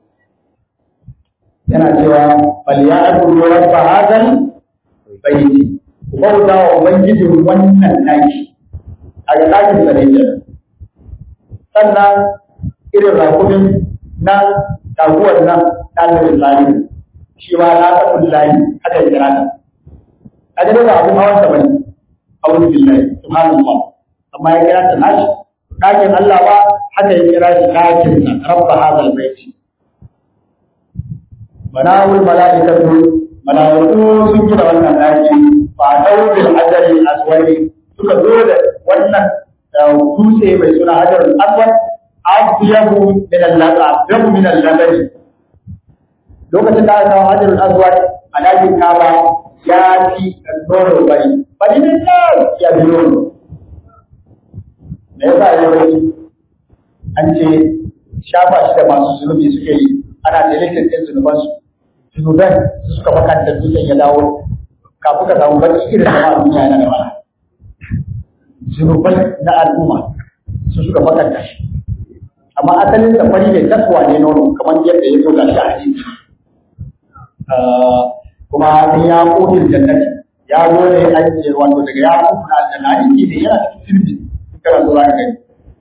Yana cewa falya'budu rabb hadal baiti, ku bauta wa ubangijin wannan daki a ga dakin sa ne. Sannan irin rakumin nan taguwar nan ɗalibin tsari shi ma na taɓin layi haka ya kira ta. A ga daga abin hawan sa bane, a'udhu billahi subhanallah, amma ya kira ta nashi ɗakin Allah ba haka ya kira shi ɗakin sa rabba hadal baiti. Manawul mala'ikatu, mala'iku sun gina wannan ɗaki fa dawbil hajari aswadi, suka zo da wannan dutse mai suna hajarul aswad abyahu min al-labani, min al-labani. Lokacin da aka kawo hajarul aswad a ɗakin Kaaba ya fi nono bari ne ya fi nono. Da yasa ya bari an ce shafa shi da masu zunubi suke yi, ana deletin ɗin zunubansu. Zunuban su suka makanta dutsen ya dawo kafin ka samu baki irin da ma'a duniya yana da mana. Zunubai na al'umma su suka makanta shi. Amma asalin sa fari ne taswa ne nono kamar yadda ya zo ga shi a hadisi. Kuma in ya kofin jannati ya zo ne an ce wato daga ya kofin aljanna hadisi ne yana cikin sirri kana so za ka gani.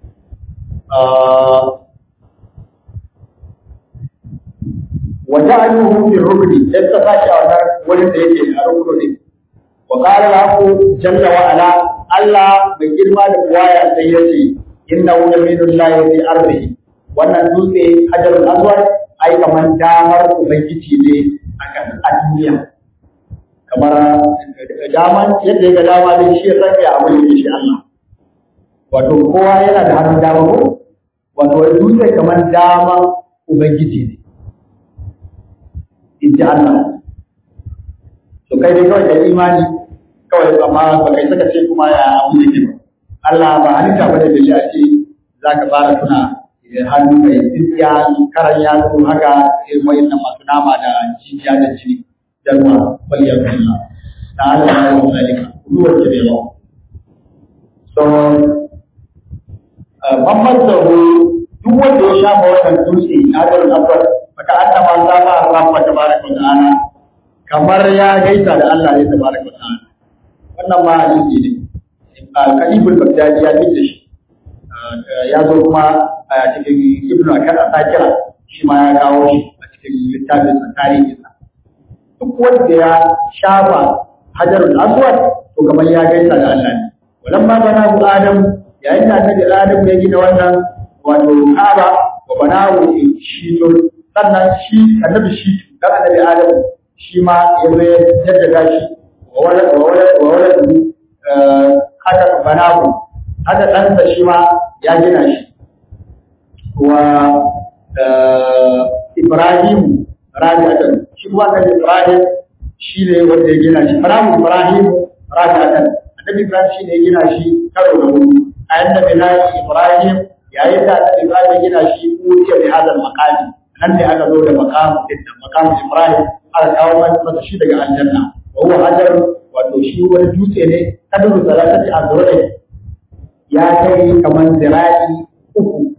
وجعلوه في الركن يتفاشى على ولد يجي الركن وقال له جل وعلا الله بكلمة الرواية سيدي إنه يمين الله في أرضه wannan dutse hajarul aswad ai kamar damar ubangiji ne a duniya, kamar daman yadda ya ga dama dai shi ya san ya abin da shi Allah, wato kowa yana da hannun dama ko wato dutse kamar dama ubangiji ne in ji Allah. To kai dai kawai da imani kawai, amma ba kai saka ce kuma ya abu ne ba. Allah ba halitta ba da shi a ce za ka fara tuna hannu mai tsitsiya karan yatsu haka sai mai na masu nama da jijiya da jini da ruwa waliyar Allah. Na Allah ya yi zalika ruwar ke bai ba. So Muhammad Zahu duk wanda ya shafa wannan dutse na da abubuwan maka annama ta ba rabba tabaraka wa ta'ala kamar ya gaita da Allah ya tabaraka wa ta'ala. Wannan ma hadisi ne Kalibul Baghdadi ya tinda shi, ya zo kuma a cikin Ibn Asakir shi ma ya kawo shi a cikin littafin sa tarihi sa. Duk wanda ya shafa hajarul aswad to kamar ya gaita da Allah ne. Walamma bana Adam yayin da Annabi Adam ya gina wannan wato Kaaba wa banahu shitun sannan shi annabi shi dan annabi Adam shi ma ya jaddada shi wa walad haka banahu haka ɗansa shi ma ya gina shi wa Ibrahim rabi'atan shi kuma annabi Ibrahim shi ne wanda ya gina shi Ibrahim rabi'atan annabi Ibrahim shi ne ya gina shi karo da hudu a yanda bilahi Ibrahim yayin da annabi Ibrahim ya gina shi utiya bi hadal maqami nan ne aka zo da maqam Ibrahim aka kawo masa shi daga aljanna wa huwa hajar wato shi wani dutse ne kaduru salatati azra'i ya kai kaman zira'i uku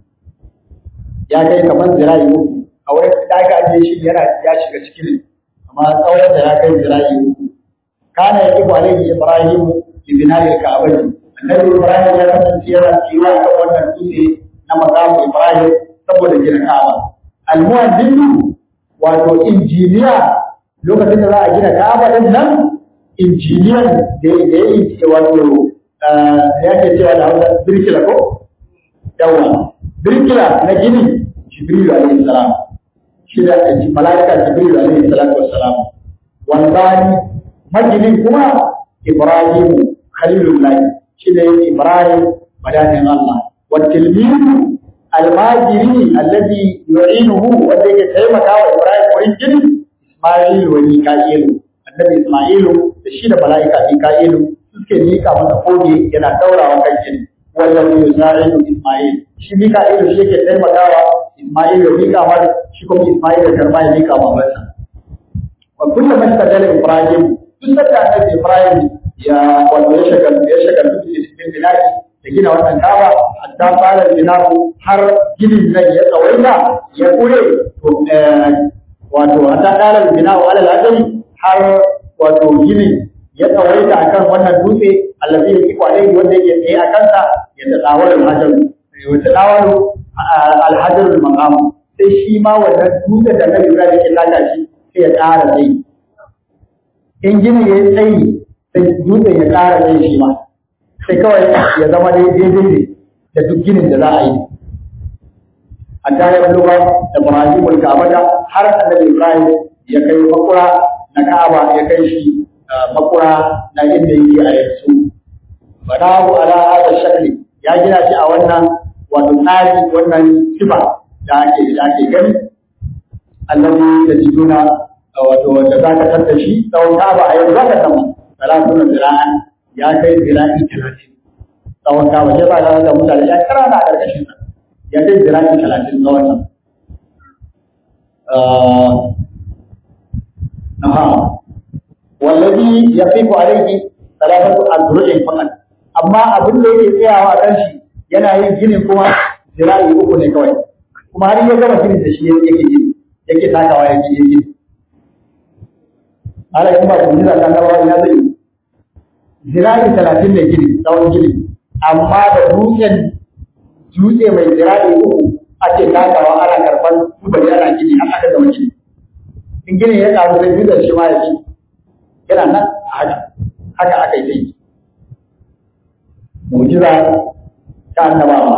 a wurin da aka ajiye shi yana ya shiga cikin amma tsawon da ya kai zira'i uku kana yaqibu alayhi Ibrahim bi bina'i al-ka'bah annabi Ibrahim ya kasance yana ciwa kan wannan dutse na maqam Ibrahim saboda gina Ka'aba al-muhaddith wato injiniya lokacin da za a gina Ka'aba din nan injiniyan da ya yi wato ya ke cewa da Hausa birkila ko yawa birkila na gini Jibril alayhi salam shi da malaika Jibril alayhi salatu wassalam wanda maginin kuma Ibrahim khalilullah shi da Ibrahim madanin Allah wa tilmidu al-majiri alladhi yu'inuhu wanda yake taimakawa Ibrahim wurin gini Isma'il wa Mika'il annabi Isma'il da shi da malaika Mika'il suke mika masa koge yana daurawa kan gini wallahi yusa'idu Isma'il shi Mika'il shi yake taimakawa Isma'il ya mika masa shi kuma Isma'il ya karba ya mika masa wa kullu mastadala Ibrahim duk da annabi Ibrahim ya wato ya shagal cikin biladi da gina wannan Kaaba hatta fara binaku har ginin nan ya tsawaita ya kure to wato hatta qala binaku ala al-adami har wato ginin ya tsawaita akan wannan dutse allazi yake kwalai wanda yake tsaye a kansa ya tadawar al-hajar ya tadawar al-hajar al-maqam sai shi ma wannan dutse da Nabi Ibrahim yake tada shi sai ya ƙara tsayi in gini ya tsayi sai dutse ya ƙara tsayi shi ma sai kawai ya zama daidai ne da duk ginin da za a yi hatta ya buluga da Ibrahim al-Ka'aba har Annabi Ibrahim ya kai makura na Ka'aba ya kai shi makura na inda yake a yanzu banahu ala hada shakli ya gina shi a wannan wato tsari wannan sifa da ake gani annabi da jiduna wato da za ka tatta shi tsawon Ka'aba a yanzu zaka samu salatun zira'an ya kai zira'i 30 tsawon Ka'aba sai ba za ka mutane ya kara na karkashin sa ya kai zira'i 30 tsawon sa wallazi yaqifu alayhi salatu al-dhurri faqat amma abin da yake tsayawa kan shi yana yin ginin kuma zira'i uku ne kawai kuma har ya gama ginin da shi yake gini yake takawa yake gini ala in ba ku da kan dawo ina zai zira'i 30 ne gini tsawon gini amma da dutse mai zira'i uku ake takawa ana karban kubari ana gini har aka gama gini in gini ya karu sai bidar shi ma ya ci yana nan haka aka yi sai mujiza ta annabawa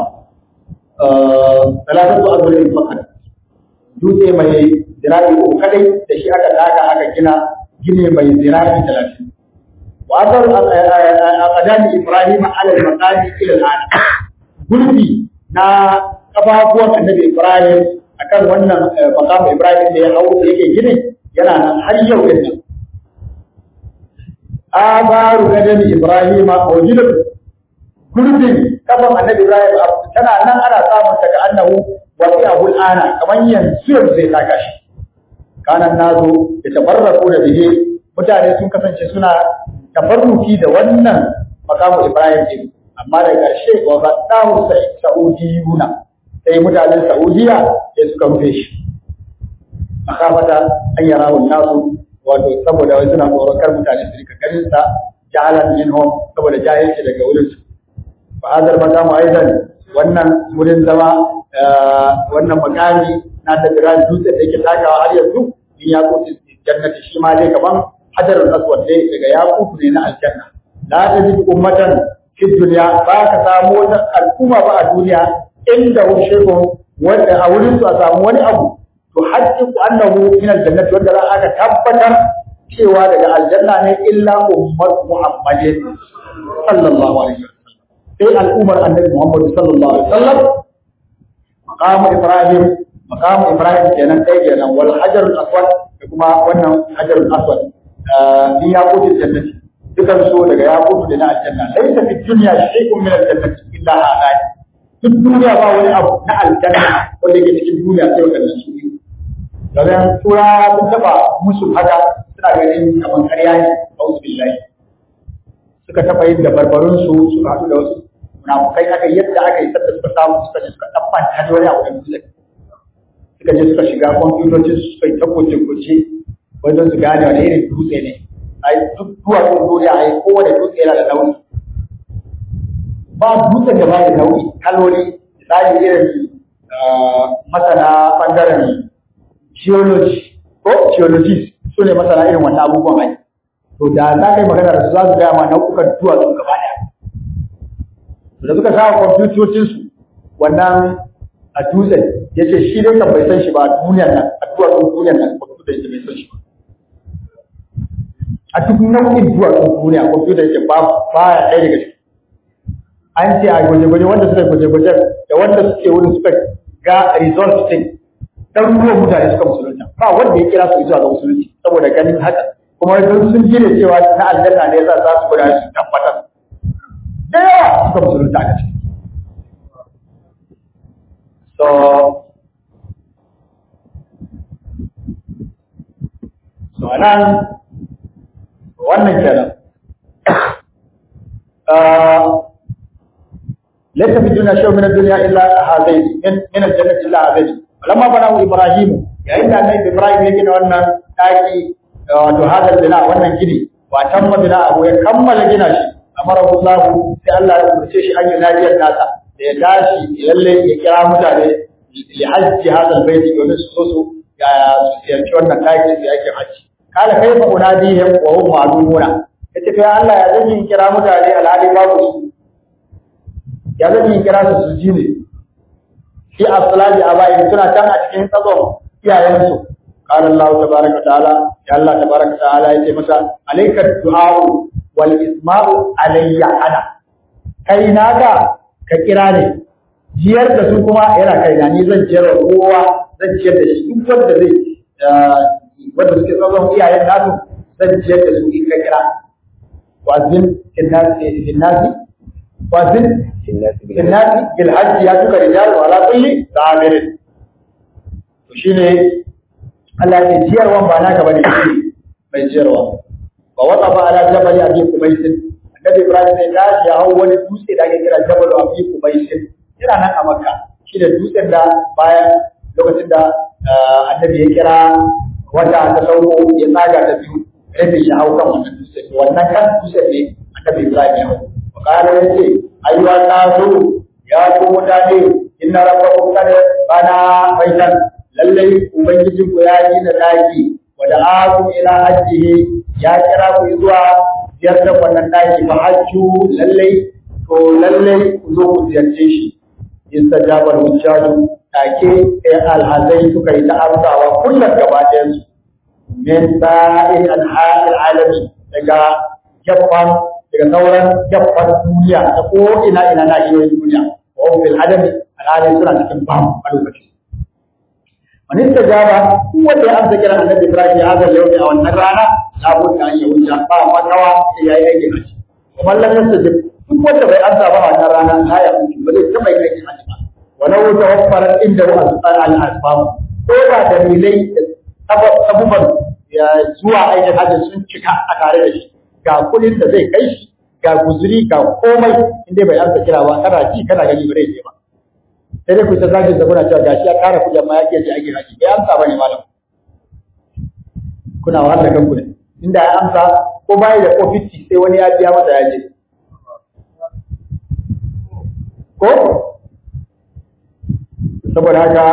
talatu azulin fakat dutse mai zira'i uku kadai da shi aka taka aka gina gine mai zira'i 30 wa azar aqdami Ibrahim ala al-maqami ila al-an gurbi na kafafuwan annabi Ibrahim akan wannan maqam Ibrahim da ya hawo yake gine yana nan har yau din nan abaru gadami Ibrahim mawjudun gurbin kafan annabi Ibrahim tana nan ana samun ta ga annahu wasi'ahu al-ana kaman yanzu zai taka shi kanan nazo da tabarraku da bihe mutane sun kasance suna tabarruki da wannan makamu Ibrahim din amma da karshe wa badahu saudiyuna sai mutanen Saudiya sai suka rufe shi makafata an yarawu nasu wato saboda wai suna tsoron kar mutane su rika ganin sa jahalan minhum saboda jahilci daga wurin su fa hadal maqamu aidan wannan wurin zama wannan makami na da biran dutse da yake takawa har yanzu in ya kusa jannati shi ma dai kaman hajarul aswad dai daga yakutu ne na aljanna la tajid ummatan fi dunya ba ka samu wata al'umma ba a duniya inda shirku wanda a wurin su a samu wani abu to haqiqu annahu min aljannati wanda za aka tabbatar cewa daga aljanna ne illa ummar muhammadin sallallahu alaihi wasallam sai al'ummar annabi muhammad sallallahu alaihi wasallam maqam ibrahim kenan dai kenan wal hajarul aswad da kuma wannan hajarul aswad ni yaqutul jannati dukan su daga yaqutu da na aljanna laysa fi dunya shay'un min aljannati illa hadani duk duniya ba wani abu na aljanna wanda yake cikin duniya sai wannan su biyu dan tura sun taba musu haka suna ganin kamar ƙarya ne auzu billahi suka taba yin da barbarun su suka haɗu da wasu munafukai aka yadda aka yi sadda suka samu suka je suka dan fanta da wani abu da dutse suka je suka shiga kwamfutocin su suka yi ta goce wajen su gane wani irin dutse ne ai duk duwatsun duniya ai kowane dutse yana da nauyi ba dutsen da ba da nauyi kaloli misali irin masana bangaren geologist su ne masana irin wannan abubuwan ai to da za ka yi magana da su za su gaya ma nau'ukan duwatsun gaba ɗaya da suka sa kwamfutocinsu wannan a dutsen ya ce shi dai kan bai san shi ba a duniyar nan a duwatsun duniyar nan kwamfutar yake bai san shi ba a duk nau'in duwatsun duniya kwamfutar yake ba ya ɗaya daga shi an ce a gwaje-gwaje wanda suka gwaje-gwaje da wanda suke wurin suka ga result din ɗaruruwan mutane suka musulunta ba wanda ya kira su zuwa ga musulunci saboda ganin haka kuma don sun ji da cewa na aljanna ne za su guda su tabbatar da yawa suka musulunta a ciki so anan wannan kenan ليس في الدنيا شيء من الدنيا الا هذين من الجنه الا هذين ولما بناه ابراهيم yayin da annabi ibrahim ya gina wannan daki wato hadal bina wannan gini wa tamma bina abu ya kammala gina shi amarahu Allah sai Allah ya umarce shi an yi najiyar nasa da ya tashi lalle ya kira mutane li hajji hadal baiti domin su su ziyarci wannan daki da yake haji kala kaifa unadihim wa hum ma'lumuna yace kai Allah ya zan kira mutane alhali babu su ya zan kira su ji ne fi aslali abai suna can a cikin tsazon iyayensu qala Allah tabaaraka ta'ala ya Allah tabaaraka ta'ala yace masa alayka du'a wal isma'u alayya ana kai naga ka kira ne jiyar da su kuma yana kai na ni zan jiyar kowa zan jiyar da shi duk wanda zai wanda suke tsazon iyayen nasu zan jiyar da su in ka kira wazin innasi wazin innasi bil hajji ya tuka rijal wala kulli sabirin to shine Allah ya jiyarwan ba naka bane mai jiyarwa ba wata ba ala jabal abi kubaisin annabi ibrahim sai tashi ya hawo wani dutse da ake kira jabal abi kubaisin yana nan a makka shi da dutsen da bayan lokacin da annabi ya kira wata ta sauko ya tsaga ta biyu rabi ya hau kan wannan dutse wannan kan dutse ne annabi ibrahim ya hau wakala ya ce ayyuwa nasu ya ku mutane inna rabbakum qad bana baitan lallai ubangijin ku ya gina daki wa da'akum ila hajjihi ya kira ku zuwa ziyartar wannan daki fa hajju lallai ku zo ku ziyarce shi istajabar hujjaju take sai alhazai suka yi ta amsawa kullum gaba ɗayan su min sa'il anha'il alami daga sauran jaffan duniya da ko ina na iya duniya wa fil adami alhali suna cikin bam a lokacin man istajaba wanda ya amsa kiran annabi Ibrahim ya azal yau a wannan rana la budda an yawuja ba makawa sai yayi aikin haji kuma lam yastajib duk wanda bai amsa ba wannan rana la ya mutu ba zai taba yin aikin haji ba walau tawaffarat inda al-asbab al-asbab ko da dalilai sabuban ya zuwa aikin haji sun cika a tare da shi ga kudin da zai kai shi ga guzuri ga komai inda bai amsa kira ba kana ji kana gani bare ne ba sai dai ku ta zage da kuna cewa gashi ya kara kudi amma yake ji ake haji bai amsa bane malam kuna wahala kanku ne inda ya amsa ko bai da ofisi sai wani ya biya masa ya je ko saboda haka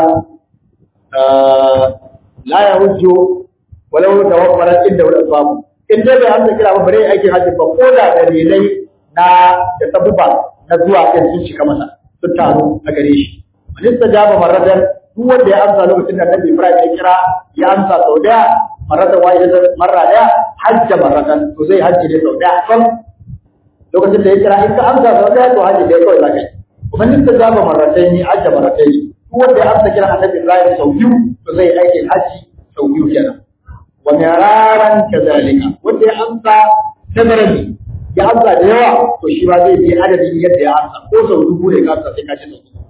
la ya hujjo walau tawaffarat inda wal asbab in dai bai amsa kira ba bare ake haji ba ko da dalilai na da sabuba na zuwa kan sun cika masa sun taru a gare shi man istajaba marratan duk wanda ya amsa lokacin da Annabi Ibrahim ya kira ya amsa sau daya marratan wahidatan marra daya hajja marratan to zai hajji ne sau daya kan lokacin da ya kira in ka amsa sau daya to hajji ne kawai zaka yi kuma in ta zaba marrataini hajja marrataini duk wanda ya amsa kira Annabi Ibrahim sau biyu to zai aikin hajji sau biyu kenan wa miraran kadhalika wanda ya amsa tabarani ya amsa da yawa to shi ba zai je adadin yadda ya amsa ko sau dubu ne ka amsa sai ka ce sau dubu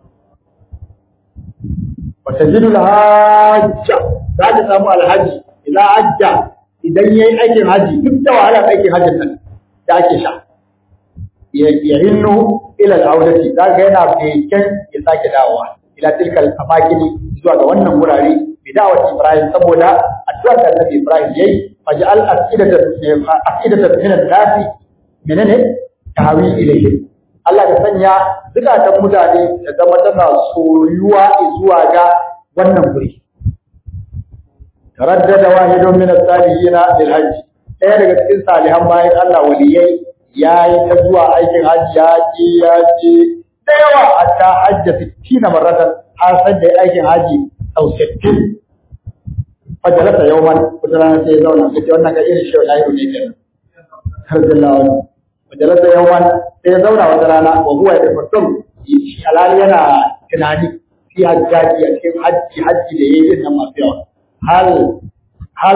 wa tajidul hajja za ka samu alhaji idan hajja idan yayi aikin haji duk da wahalar aikin hajjin nan da ake sha ya hinnu ila al-audati za ka yana beken ya sake dawowa ila tilkal amakini zuwa ga wannan wurare bidawat Ibrahim saboda addu'ar da Annabi Ibrahim yayi faj'al afidatan min an-nasi menene tawi ilayhi Allah ya sanya zukatan mutane da zama tana soyuwa zuwa ga wannan guri taraddada wahidun min as-salihin lil hajj ɗaya daga cikin salihan bayan Allah waliyai yayi ta zuwa aikin hajji ya ce da yawa hatta hajja 60 marratan har sai da aikin hajji sau 60 fajalasa yawman kullana sai zauna sai wannan ga irin shewa lahiru ne kenan radiyallahu fajalasa yawman sai zauna wata rana wa huwa yafakkar shi alali yana tunani fi hajjaji a cikin hajji da yayin nan masu yawa hal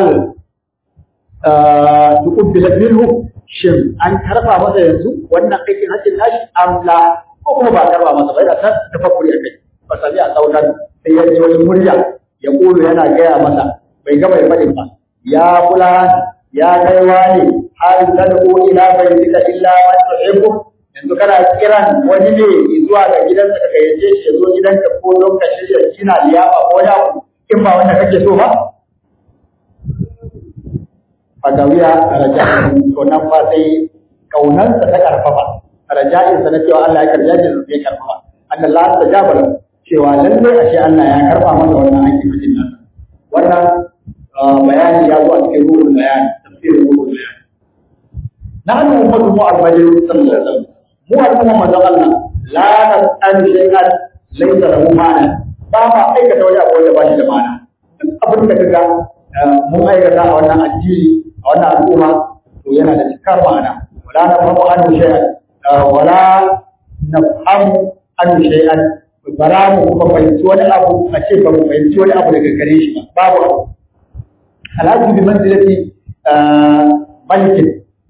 tuqbila minhu shin an karba masa yanzu wannan aikin hajjin nashi amla ko kuma ba karba masa ba yana ta tafakkuri akai fa sami a sautan sai ya ji wani murya ya kulu yana gaya masa bai gaba ya fadin ba ya kula ya kai wani hal tad'u ila baitika illa man tuhibbu yanzu kana kiran wani ne zuwa ga gidansa ka gayyace shi zo gidanka ko don ka shirya kina liyafa ko ya in ba wanda kake so ba fadawiya raja'in to nan fa sai kaunansa ta karfafa raja'in sa na cewa Allah ya karja shi zai karfafa Allah ta jabala cewa lalle ashe Allah ya karba masa wannan aikin mutum nan wannan bayani ya zo a cikin ruhul bayani tafsirin ruhul bayani nahnu ummatu muhammad sallallahu alaihi wasallam mu al'umma manzon Allah la nas'al shay'an laysa lahu ma'ana ba ma aikata wani abu da ba shi da ma'ana duk abin da kaga mun aikata a wannan addini a wannan al'umma to yana da cikar ma'ana wala nafhamu anhu shay'an wala nafhamu anhu shay'an bara mu kuma fahimci wani abu a ce ba mu fahimci wani abu daga gare shi ba babu abu alhaji bi manzilati malikin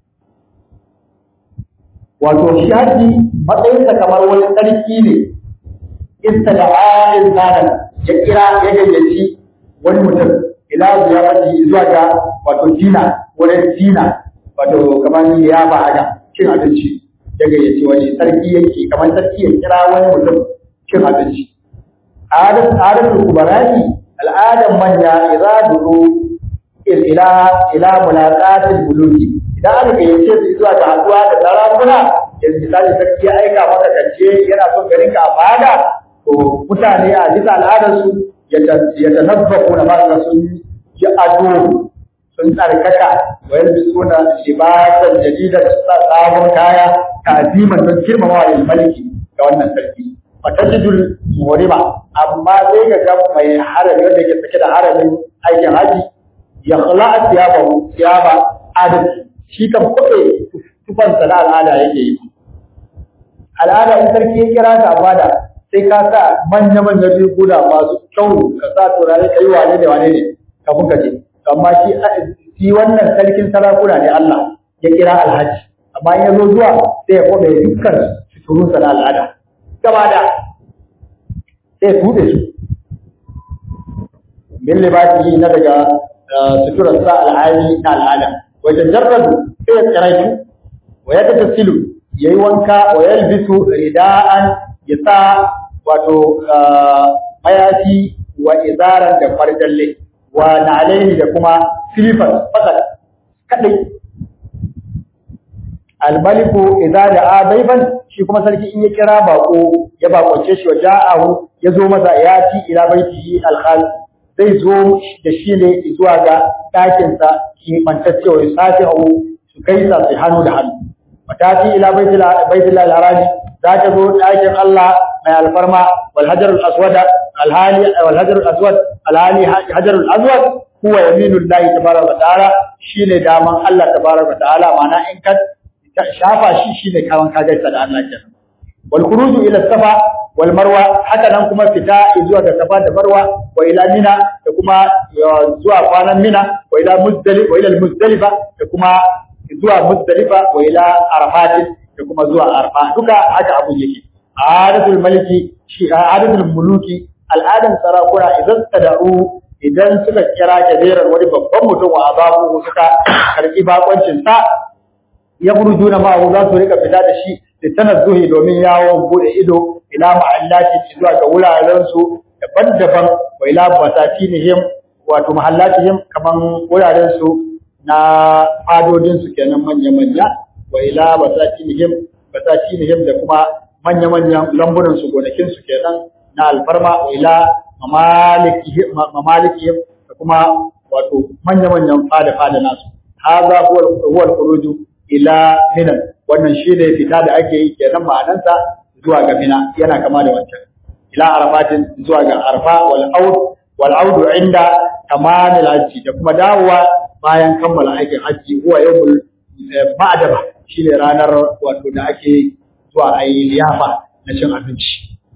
wato shi haji matsayinsa kamar wani sarki ne istada'a insanan ya kira ya gayyaci wani mutum ila ziyarati zuwa ga wato dina wurin dina wato kamar ya ba haka cin abinci ya gayyaci wani sarki yake kamar sarki ya kira wani mutum cin abinci adatul kubarani al'adan manya idza dudu ila mulaqatil buluki idan aka gayyace su zuwa ga haduwa da sarakuna yanzu misali sarki ya aika maka kace yana son garin ka a fada to mutane a bisa al'adar su ya tanabbaku na ba sun yi ado sun tsarkaka wa yanzu suna libasan jadida su sa sabon kaya taziman don girmama wa maliki ga wannan sarki fatajidul muriba amma sai ga mai harami wanda yake sake da haramin aikin haji ya khala'a thiyaba adati shi kan kuɗe tufan sana al'ada yake yi al'ada in sarki ya kira ka fada sai ka sa manya-manyan riguna masu kyau ka sa turare kai wane da wane ne kafin ka je amma shi wannan sarkin sarakuna ne Allah ya kira alhaji amma in ya zo zuwa sai ya kome dukkan suturun sana al'ada gaba da sai tuɗe su min libasi na daga suturar sa al'adi na al'ada wajen jarradu sai ya tsiraitu wa ya tattasilu ya yi wanka wa ya yalbisu rida'an ya sa wato mayafi wa izaran da farjalle wa na'alaihi da kuma silifas fakat kadai almaliku idza da'a dayban shi kuma sarki in ya kira bako ya bakonce shi wa ja'ahu ya zo masa ya ci ila baitihi alkhal zai zo da shi ne zuwa ga ɗakin sa ki mantacce wa safihu su kai sa su hannu da hannu matati ila baitul al-harami za ta zo ɗakin Allah mai alfarma wal hajarul aswad alhali hajarul aswad huwa yaminullahi tabaraka wa ta'ala shine daman Allah tabaraka wa ta'ala ma'ana in ka shafa shi shine kawan ka gaisa da Allah kenan wal khuruju ila safa wal marwa haka nan kuma fita zuwa ga safa da marwa wa ila mina da kuma zuwa kwanan mina wa ila muzdalifa da kuma zuwa muzdalifa wa ila arafat da kuma zuwa arfa duka haka abu yake adatul muluki al'adan sarakuna idan suka kira kabirar wani babban mutum wa ababu suka karbi bakoncin sa ya burjuna ma za su rika fita da shi da tanazzuhi domin yawon bude ido ila ma'allati zuwa ga wuraren su daban-daban wa ila basatinihim wato mahallatihim kaman wuraren su na fadodin su kenan manya-manya wa ila basatinihim da kuma manya-manyan lambunan su gonakin su kenan na alfarma wa ila mamalikihim da kuma wato manya-manyan fada nasu haza huwa al-khuruju ila mina wannan shi ne fita da ake yi kenan ma'anansa zuwa ga mina yana kama da wancan ila arafatin zuwa ga arfa wal aud inda kamalil hajji da kuma dawowa bayan kammala aikin hajji huwa yawmul ba'daba shine ranar wato da ake zuwa ayi liyafa na cin abinci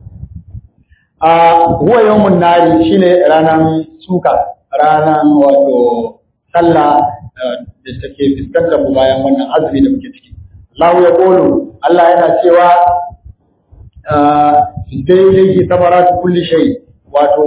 huwa yawmun nari shine ranan suka ranan wato sallah da take fuskantar mu bayan wannan azumi da muke ciki Allah ya kolo Allah yana cewa daidai samaratu kulli shay wato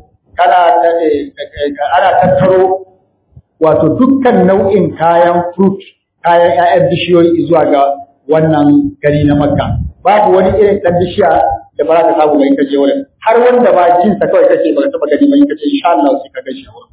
ana tattaro wato dukkan nau'in kayan fruit kayan ƴaƴan bishiyoyi zuwa ga wannan gari na Makka babu wani irin ɗan bishiya da ba za ka samu ba in ka je wurin har wanda ba jinsa kawai kake ba ka taɓa gani ba in ka ce insha Allah sai ka ga shi a wurin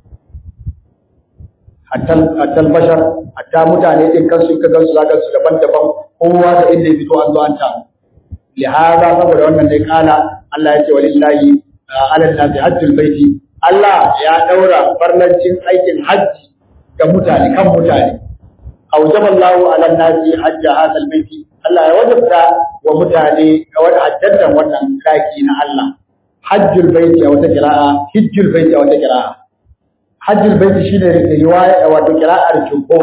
hatta bashar hatta mutane din kansu ka gansu za gansu daban-daban kowa da inda ya fito an zo an ta lihaza saboda wannan dai kala Allah ya ce walillahi ala nasi hajjul baiti Allah ya daura farlancin aikin hajji ga mutane kan mutane awjaballahu ala nasi hajja hadal baiti Allah ya wajabta wa mutane kawai hajjatan wannan daki na Allah hajjul baiti a wata qira'a hajjul baiti a wata qira'a hajjul baiti shine riwaya wato qira'ar jumhur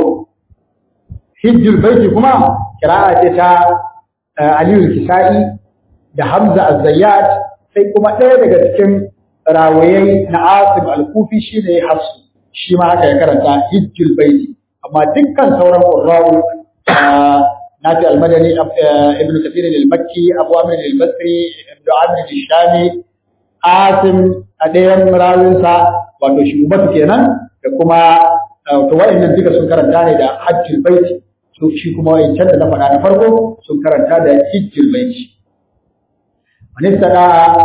hajjul baiti kuma qira'a ce ta Aliyu Kisai da Hamza Az-Zayyat sai kuma ɗaya daga cikin rawayai na Asim Al-Kufi shine Hafsu shi ma haka ya karanta hajjul baiti amma dukkan sauran qurra'u Nafi Al-Madani Ibn Kathir Al-Makki Abu Amr Al-Basri Ibn Amr Al-Shami Asim a ɗayan rawinsa wato shugabatu kenan da kuma to wa'annan duka sun karanta ne da hajjul baiti to shi kuma wa'ancan da na faɗa na farko sun karanta da hajjul baiti wani sana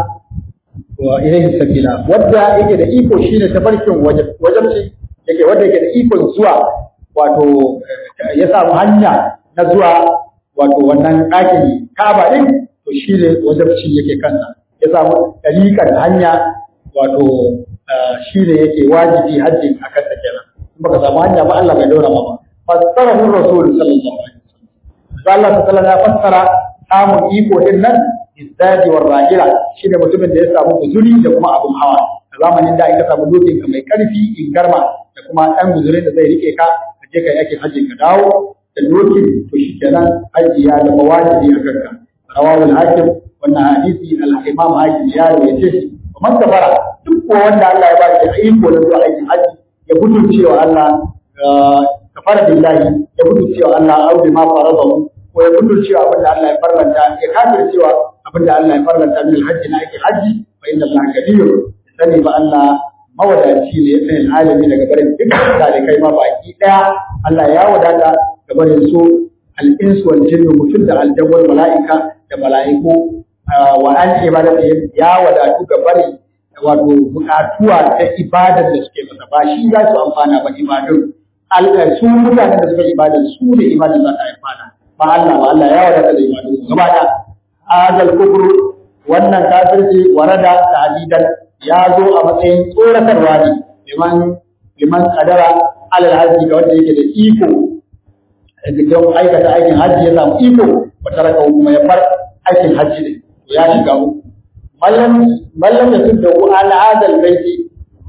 wa ilayhi sabila wanda yake da iko shine tafarkin wajibci yake wanda yake da iko zuwa wato ya samu hanya na zuwa wato wannan ɗakin Ka'aba din to shine wajibci yake kansa ya samu dalikan hanya wato shi ne yake wajibi hajji a kansa kenan in baka samu hanya ba Allah bai daura ba fassara rasul sallallahu alaihi wasallam Allah sallallahu ya fassara samun iko din nan izdadi war rahila shi ne mutumin da ya samu guzuri da kuma abun hawa a zamanin da aka samu dokin ka mai karfi in garma da kuma dan guzuri da zai rike ka ka je kai yake hajji ka dawo da dokin to shi kenan hajji ya zama wajibi a kanka rawahul hakim wannan hadisi al-imam hakim ya rawaye shi man kafara duk wanda Allah ya ba shi iko da zuwa aikin haji ya gudu cewa Allah kafara billahi ya gudu cewa Allah aure ma faradahu ko ya gudu cewa abinda Allah ya farlanta ya kafir cewa abinda Allah ya farlanta min alhaji na aikin haji fa inna Allah kadir sani ba Allah mawadaci ne sai alimi daga barin dukkan talikai ma baki daya Allah ya wadata ga barin su al-insu wal jinnu mutum da aljanna malaika da malaiku wa an ibadati ya wadatu ga bari wato bukatuwa ta ibadar da suke masa ba shi za su amfana ba ibadun su mutanen da suka ibadar su ne ibadar za ta amfana ba Allah ya wadata da ibadun gaba da azal kufru wannan kafirci warada ta'didan ya zo a matsayin tsoratarwa ne liman qadara alal haji ga wanda yake da iko da aikata aikin haji ya samu iko wa taraka kuma ya far aikin haji ne ya shiga mallam yasuddu an hadha al-bayti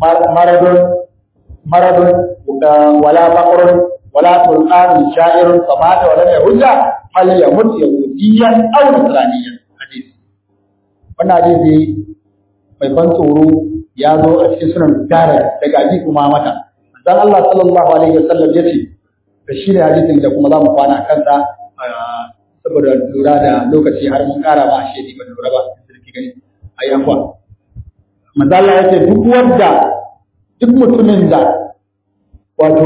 maradun wala faqrun wala sultanun sha'irun famata wala yahudda falyamut yahudiyan aw nasraniyan. Hadisi wannan hadisi mai ban tsoro ya zo a cikin sunan Dara daga Abi Umamata. Dan Allah sallallahu alaihi wasallam yace da shi ne hadisin da kuma za mu kwana kansa saboda lura da lokaci har mun kara ba shi ba lura ba sarki gani ayi afwa. Manzo Allah yace duk mutumin da wato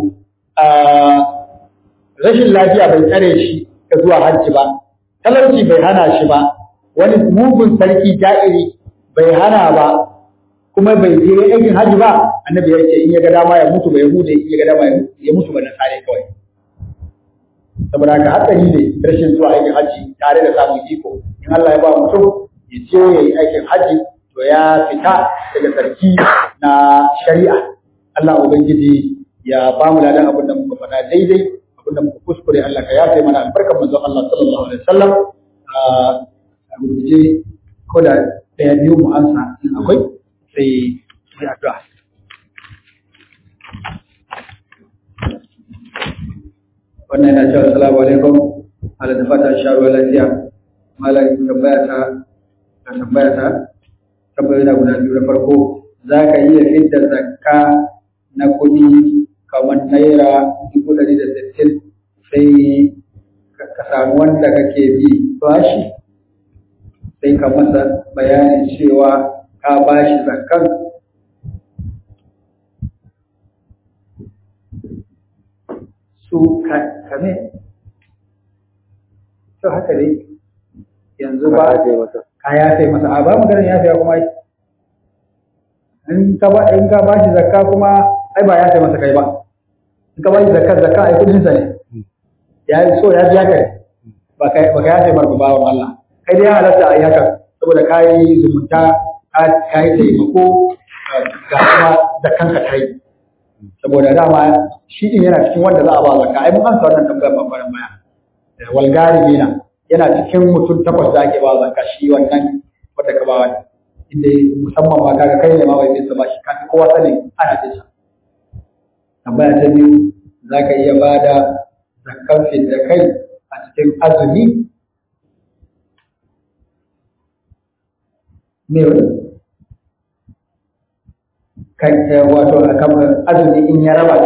rashin lafiya bai tsare shi ga zuwa hajji ba, talauci bai hana shi ba, wani mugun sarki ja'iri bai hana ba, kuma bai je aikin hajji ba, annabi ya ce in ya ga dama ya mutu ba Yahude, in ya ga dama ya mutu ba Nasare kawai. Saboda haka hatsari ne rashin zuwa aikin hajji tare da samun iko. In Allah ya ba mutum ya je ya yi aikin hajji to ya fita daga sarki na shari'a. Allah Ubangiji ya ba mu ladan abin da muka faɗa daidai, abin da muka kuskure Allah ka yafe mana albarkar manzon Allah sallallahu alaihi wasallam. A gurguje ko da ɗaya biyu mu ansa in akwai sai addu'a. Wannan yana cewa assalamu alaikum, ala da fata sharuwa lafiya. Malam tambaya ta guda biyu. Da farko, za ka iya fidda zakka na kuɗi kamar naira 160 sai ka samu wanda kake bi bashi, sai ka masa bayanin cewa ka bashi zakkan. Su kame to haka dai yanzu ba ka yafe masa a ba maganar yafe kuma in ka ba shi zakka kuma ai ba yafe masa kai ba. In ka ba shi zakka ai kudin sa ne ya so ya biya kai ba ka yafe mar bawan Allah. Kai dai halatta ai haka saboda kai zumunta kai taimako ga kuma zakkan ka kai. Saboda dama shi din yana cikin wanda za a ba zakka ai mun ansa wannan tambayar babban baya. Walgari yana cikin mutum 8 da ake ba zakka shi wannan wanda ka ba wani inda musamman ma kaga kai ne ma bai bisa ba shi kan kowa sanin ana bisa. Tambaya ta biyu, zaka iya bada zakkan da kai a cikin azumi ne wato a kamar azumi in ya raba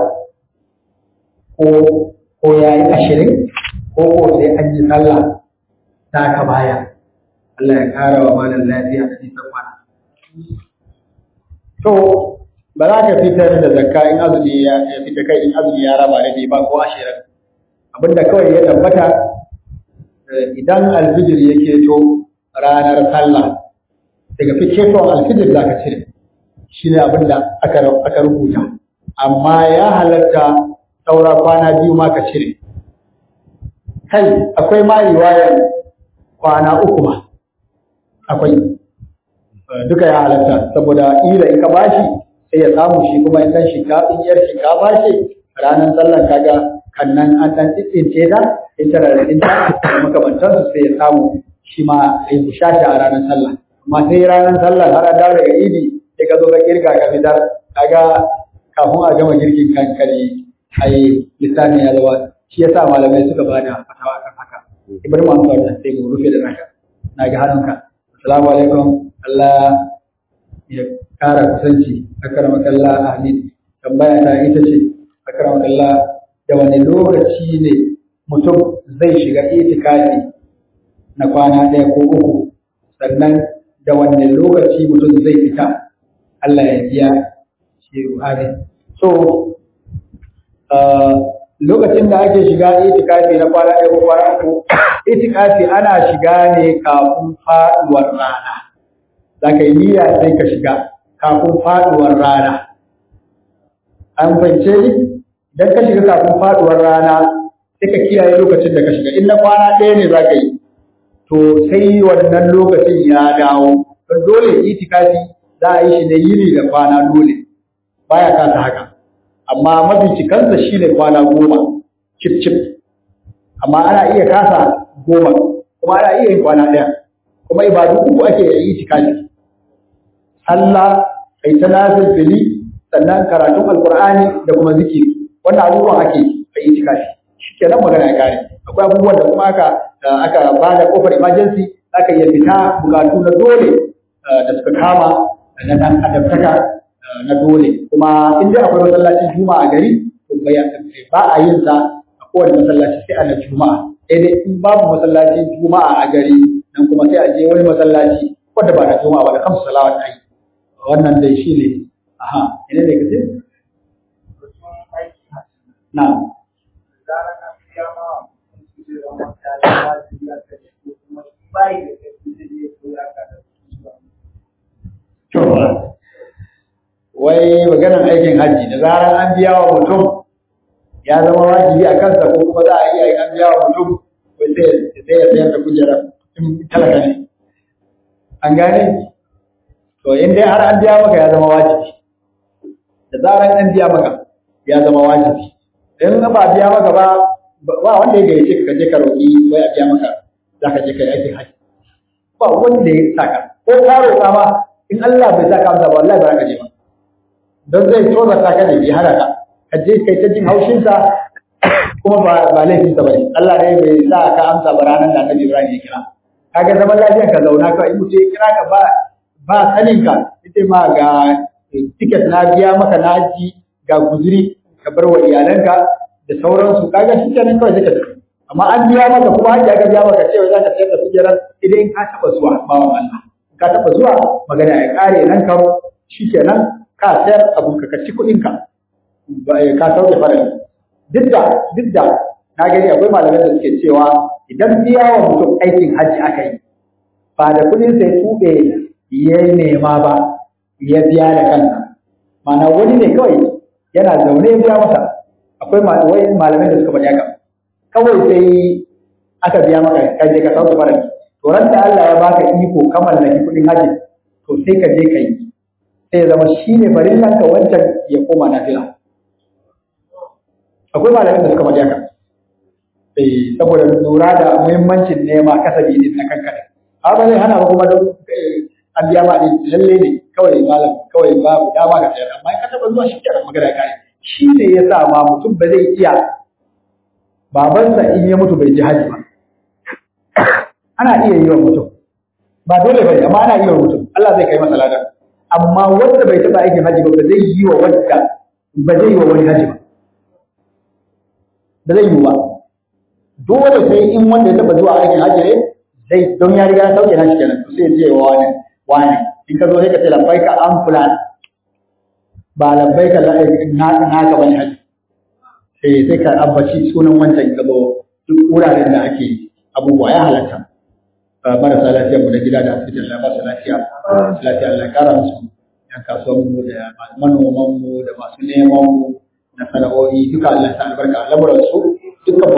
ko ya yi 20 ko sai an yi sallah ta ka baya. Allah ya kara wa malam lafiya da nisan kwana. To ba za ka fitar da zakka in azumi ya fita kai in azumi ya raba da ba ko 20. Abinda kawai ya tabbata idan alfijir ya keto ranar sallah daga fiketon alfijir za ka cire. Shi ne abin da aka rubuta, amma ya halatta saura kwana 2 ma ka cire. Kai, akwai ma riwayar kwana 3 ma, akwai, duka ya halatta, saboda ila in ka bashi sai ya samu shi kuma in yar shinkafa ce ranar sallar kaga kannan an ɗan tsintsince ta, in tana da tsinta da makamantansu sai ya samu shi ma ya yi bushashi a ranar sallah. Amma sai ranar sallar har a dawo daga idi sai ka zo ka kirga ka fitar kaga kafin a gama girkin kankare ai lissafi ya zama shi yasa malamai suka bada fatawa kan haka. Ibrahim Muhammad da sai mu rufe da naka na ga hannunka. Assalamu alaikum, Allah ya kara kusanci. Akramakallah amin. Tambaya ta ita ce akramakallah da wani lokaci ne mutum zai shiga itikafi na kwana 1 ko 3 sannan da wani lokaci mutum zai fita Allah ya biya shi amin. So lokacin da ake shiga itikafi na kwana 1 ko kwana 3, itikafi ana shiga ne kafin faduwar rana. Zaka yi niyya sai ka shiga kafin faduwar rana. An fahimce ni? Idan ka shiga kafin faduwar rana sai ka kiyaye lokacin da ka shiga. In na kwana 1 ne zaka yi, to sai wannan lokacin ya dawo. Don dole itikafi za a yi shi ne yini da kwana dole. Baya kasa haka. Amma mabincikansa shi ne kwana 10 cip. Amma ana iya kasa 10 kuma ana iya yin kwana 1 kuma ibadu uku ake yi itikafi. Allah kai ta nafili sannan karatun alqur'ani da kuma zikiri. Wannan abubuwan ake kai itikafi. Shikenan magana ya kare. Akwai abubuwan da kuma aka ba da kofar emergency aka iya fita bukatu na dole da suka kama na dan adamtaka na dole. Kuma in dai akwai masallacin juma'a a gari to ba a yin sa a kowane masallaci sai a na juma'a. Sai dai in babu masallacin juma'a a gari nan kuma sai a je wani masallaci wanda ba na juma'a ba da kamsu salawat ai. Wannan dai shi ne. Aha, ina ne kace? Na'am. Wai maganar aikin hajji da zarar an biya wa mutum ya zama wajibi a kansa ko kuma za a iya an biya wa mutum wai sai ya sayar da kujera in talaka ne. An gane? To in dai har an biya maka ya zama wajibi. Da zarar an biya maka ya zama wajibi. In ba biya maka ba wanda ya gayyace ka je ka roƙi wai a biya maka za ka je ka yi aikin hajji. Ba wanda ya saka ko ka roƙa ma in Allah bai saka amsa ba wallahi ba za ka je ba. Don zai toza ka ne ya hana ka je kai ta jin haushinsa kuma ba laifinsa ba ne. Allah ne bai sa ka amsa ba ranar da Annabi Ibrahim ya kira. Kaga zaman lafiyar ka zauna ka in mutum ya kira ka ba sanin ka ita ma ga tiket na biya maka na ji ga guzuri ka bar wa iyalanka da sauransu kaga shi kenan kawai sai ka tafi. Amma an biya maka kuma hajji aka biya maka cewa za ka sayar da kujerar idan ka taɓa zuwa bawan Allah. Ka taɓa zuwa magana ya ƙare nan kawo shi kenan ka sayar abun ka ci kuɗinka ka sauke farali. Duk da na gani akwai malamai da suke cewa idan biya wa mutum aikin hajji aka yi ba da kuɗin sai tuɓe ya nema ba ya biya da kansa. Mana wani ne kawai yana zaune ya biya masa. Akwai malamai da suka faɗi haka. Kawai sai aka biya maka ka je ka sauke farali. To ran da Allah ya baka iko ka mallaki kuɗin hajji to sai ka je ka yi. Sai zama shi ne farillan ka wancan ya koma nafila. Akwai malamin da suka faɗi haka. Saboda lura da muhimmancin nema kasabi din na kanka. Haka zai hana ba kuma don an biya ma din lalle ne kawai malam kawai babu dama ka sayar amma in ka taɓa zuwa shi kenan magana kai. Shi ne ya sa ma mutum ba zai iya babansa in ya mutu bai ji haji ba. Ana iya yi wa mutum. Ba dole ba ne amma ana iya wa mutum. Allah zai kai masa ladan. Amma wanda bai taɓa aikin haji ba zai yi wa wanda ba zai yi wa wani haji ba. Ba zai yi ba. Dole sai in wanda ya taɓa zuwa aikin haji ne zai don ya riga ya sauke na shi kenan to sai ya ce wa wani in ka zo sai ka ce labbaika an fulan ba labbaika na ka bane haji. Sai ka ambaci sunan wancan ka zo duk wuraren da ake abubuwa ya halatta. Marasa lafiyar mu da gida da asibitin Allah ba su lafiya Allah ya kara musu yan kasuwan mu da manoman mu da masu neman mu na sana'o'i duka Allah ya sa albarka a lamuran su duka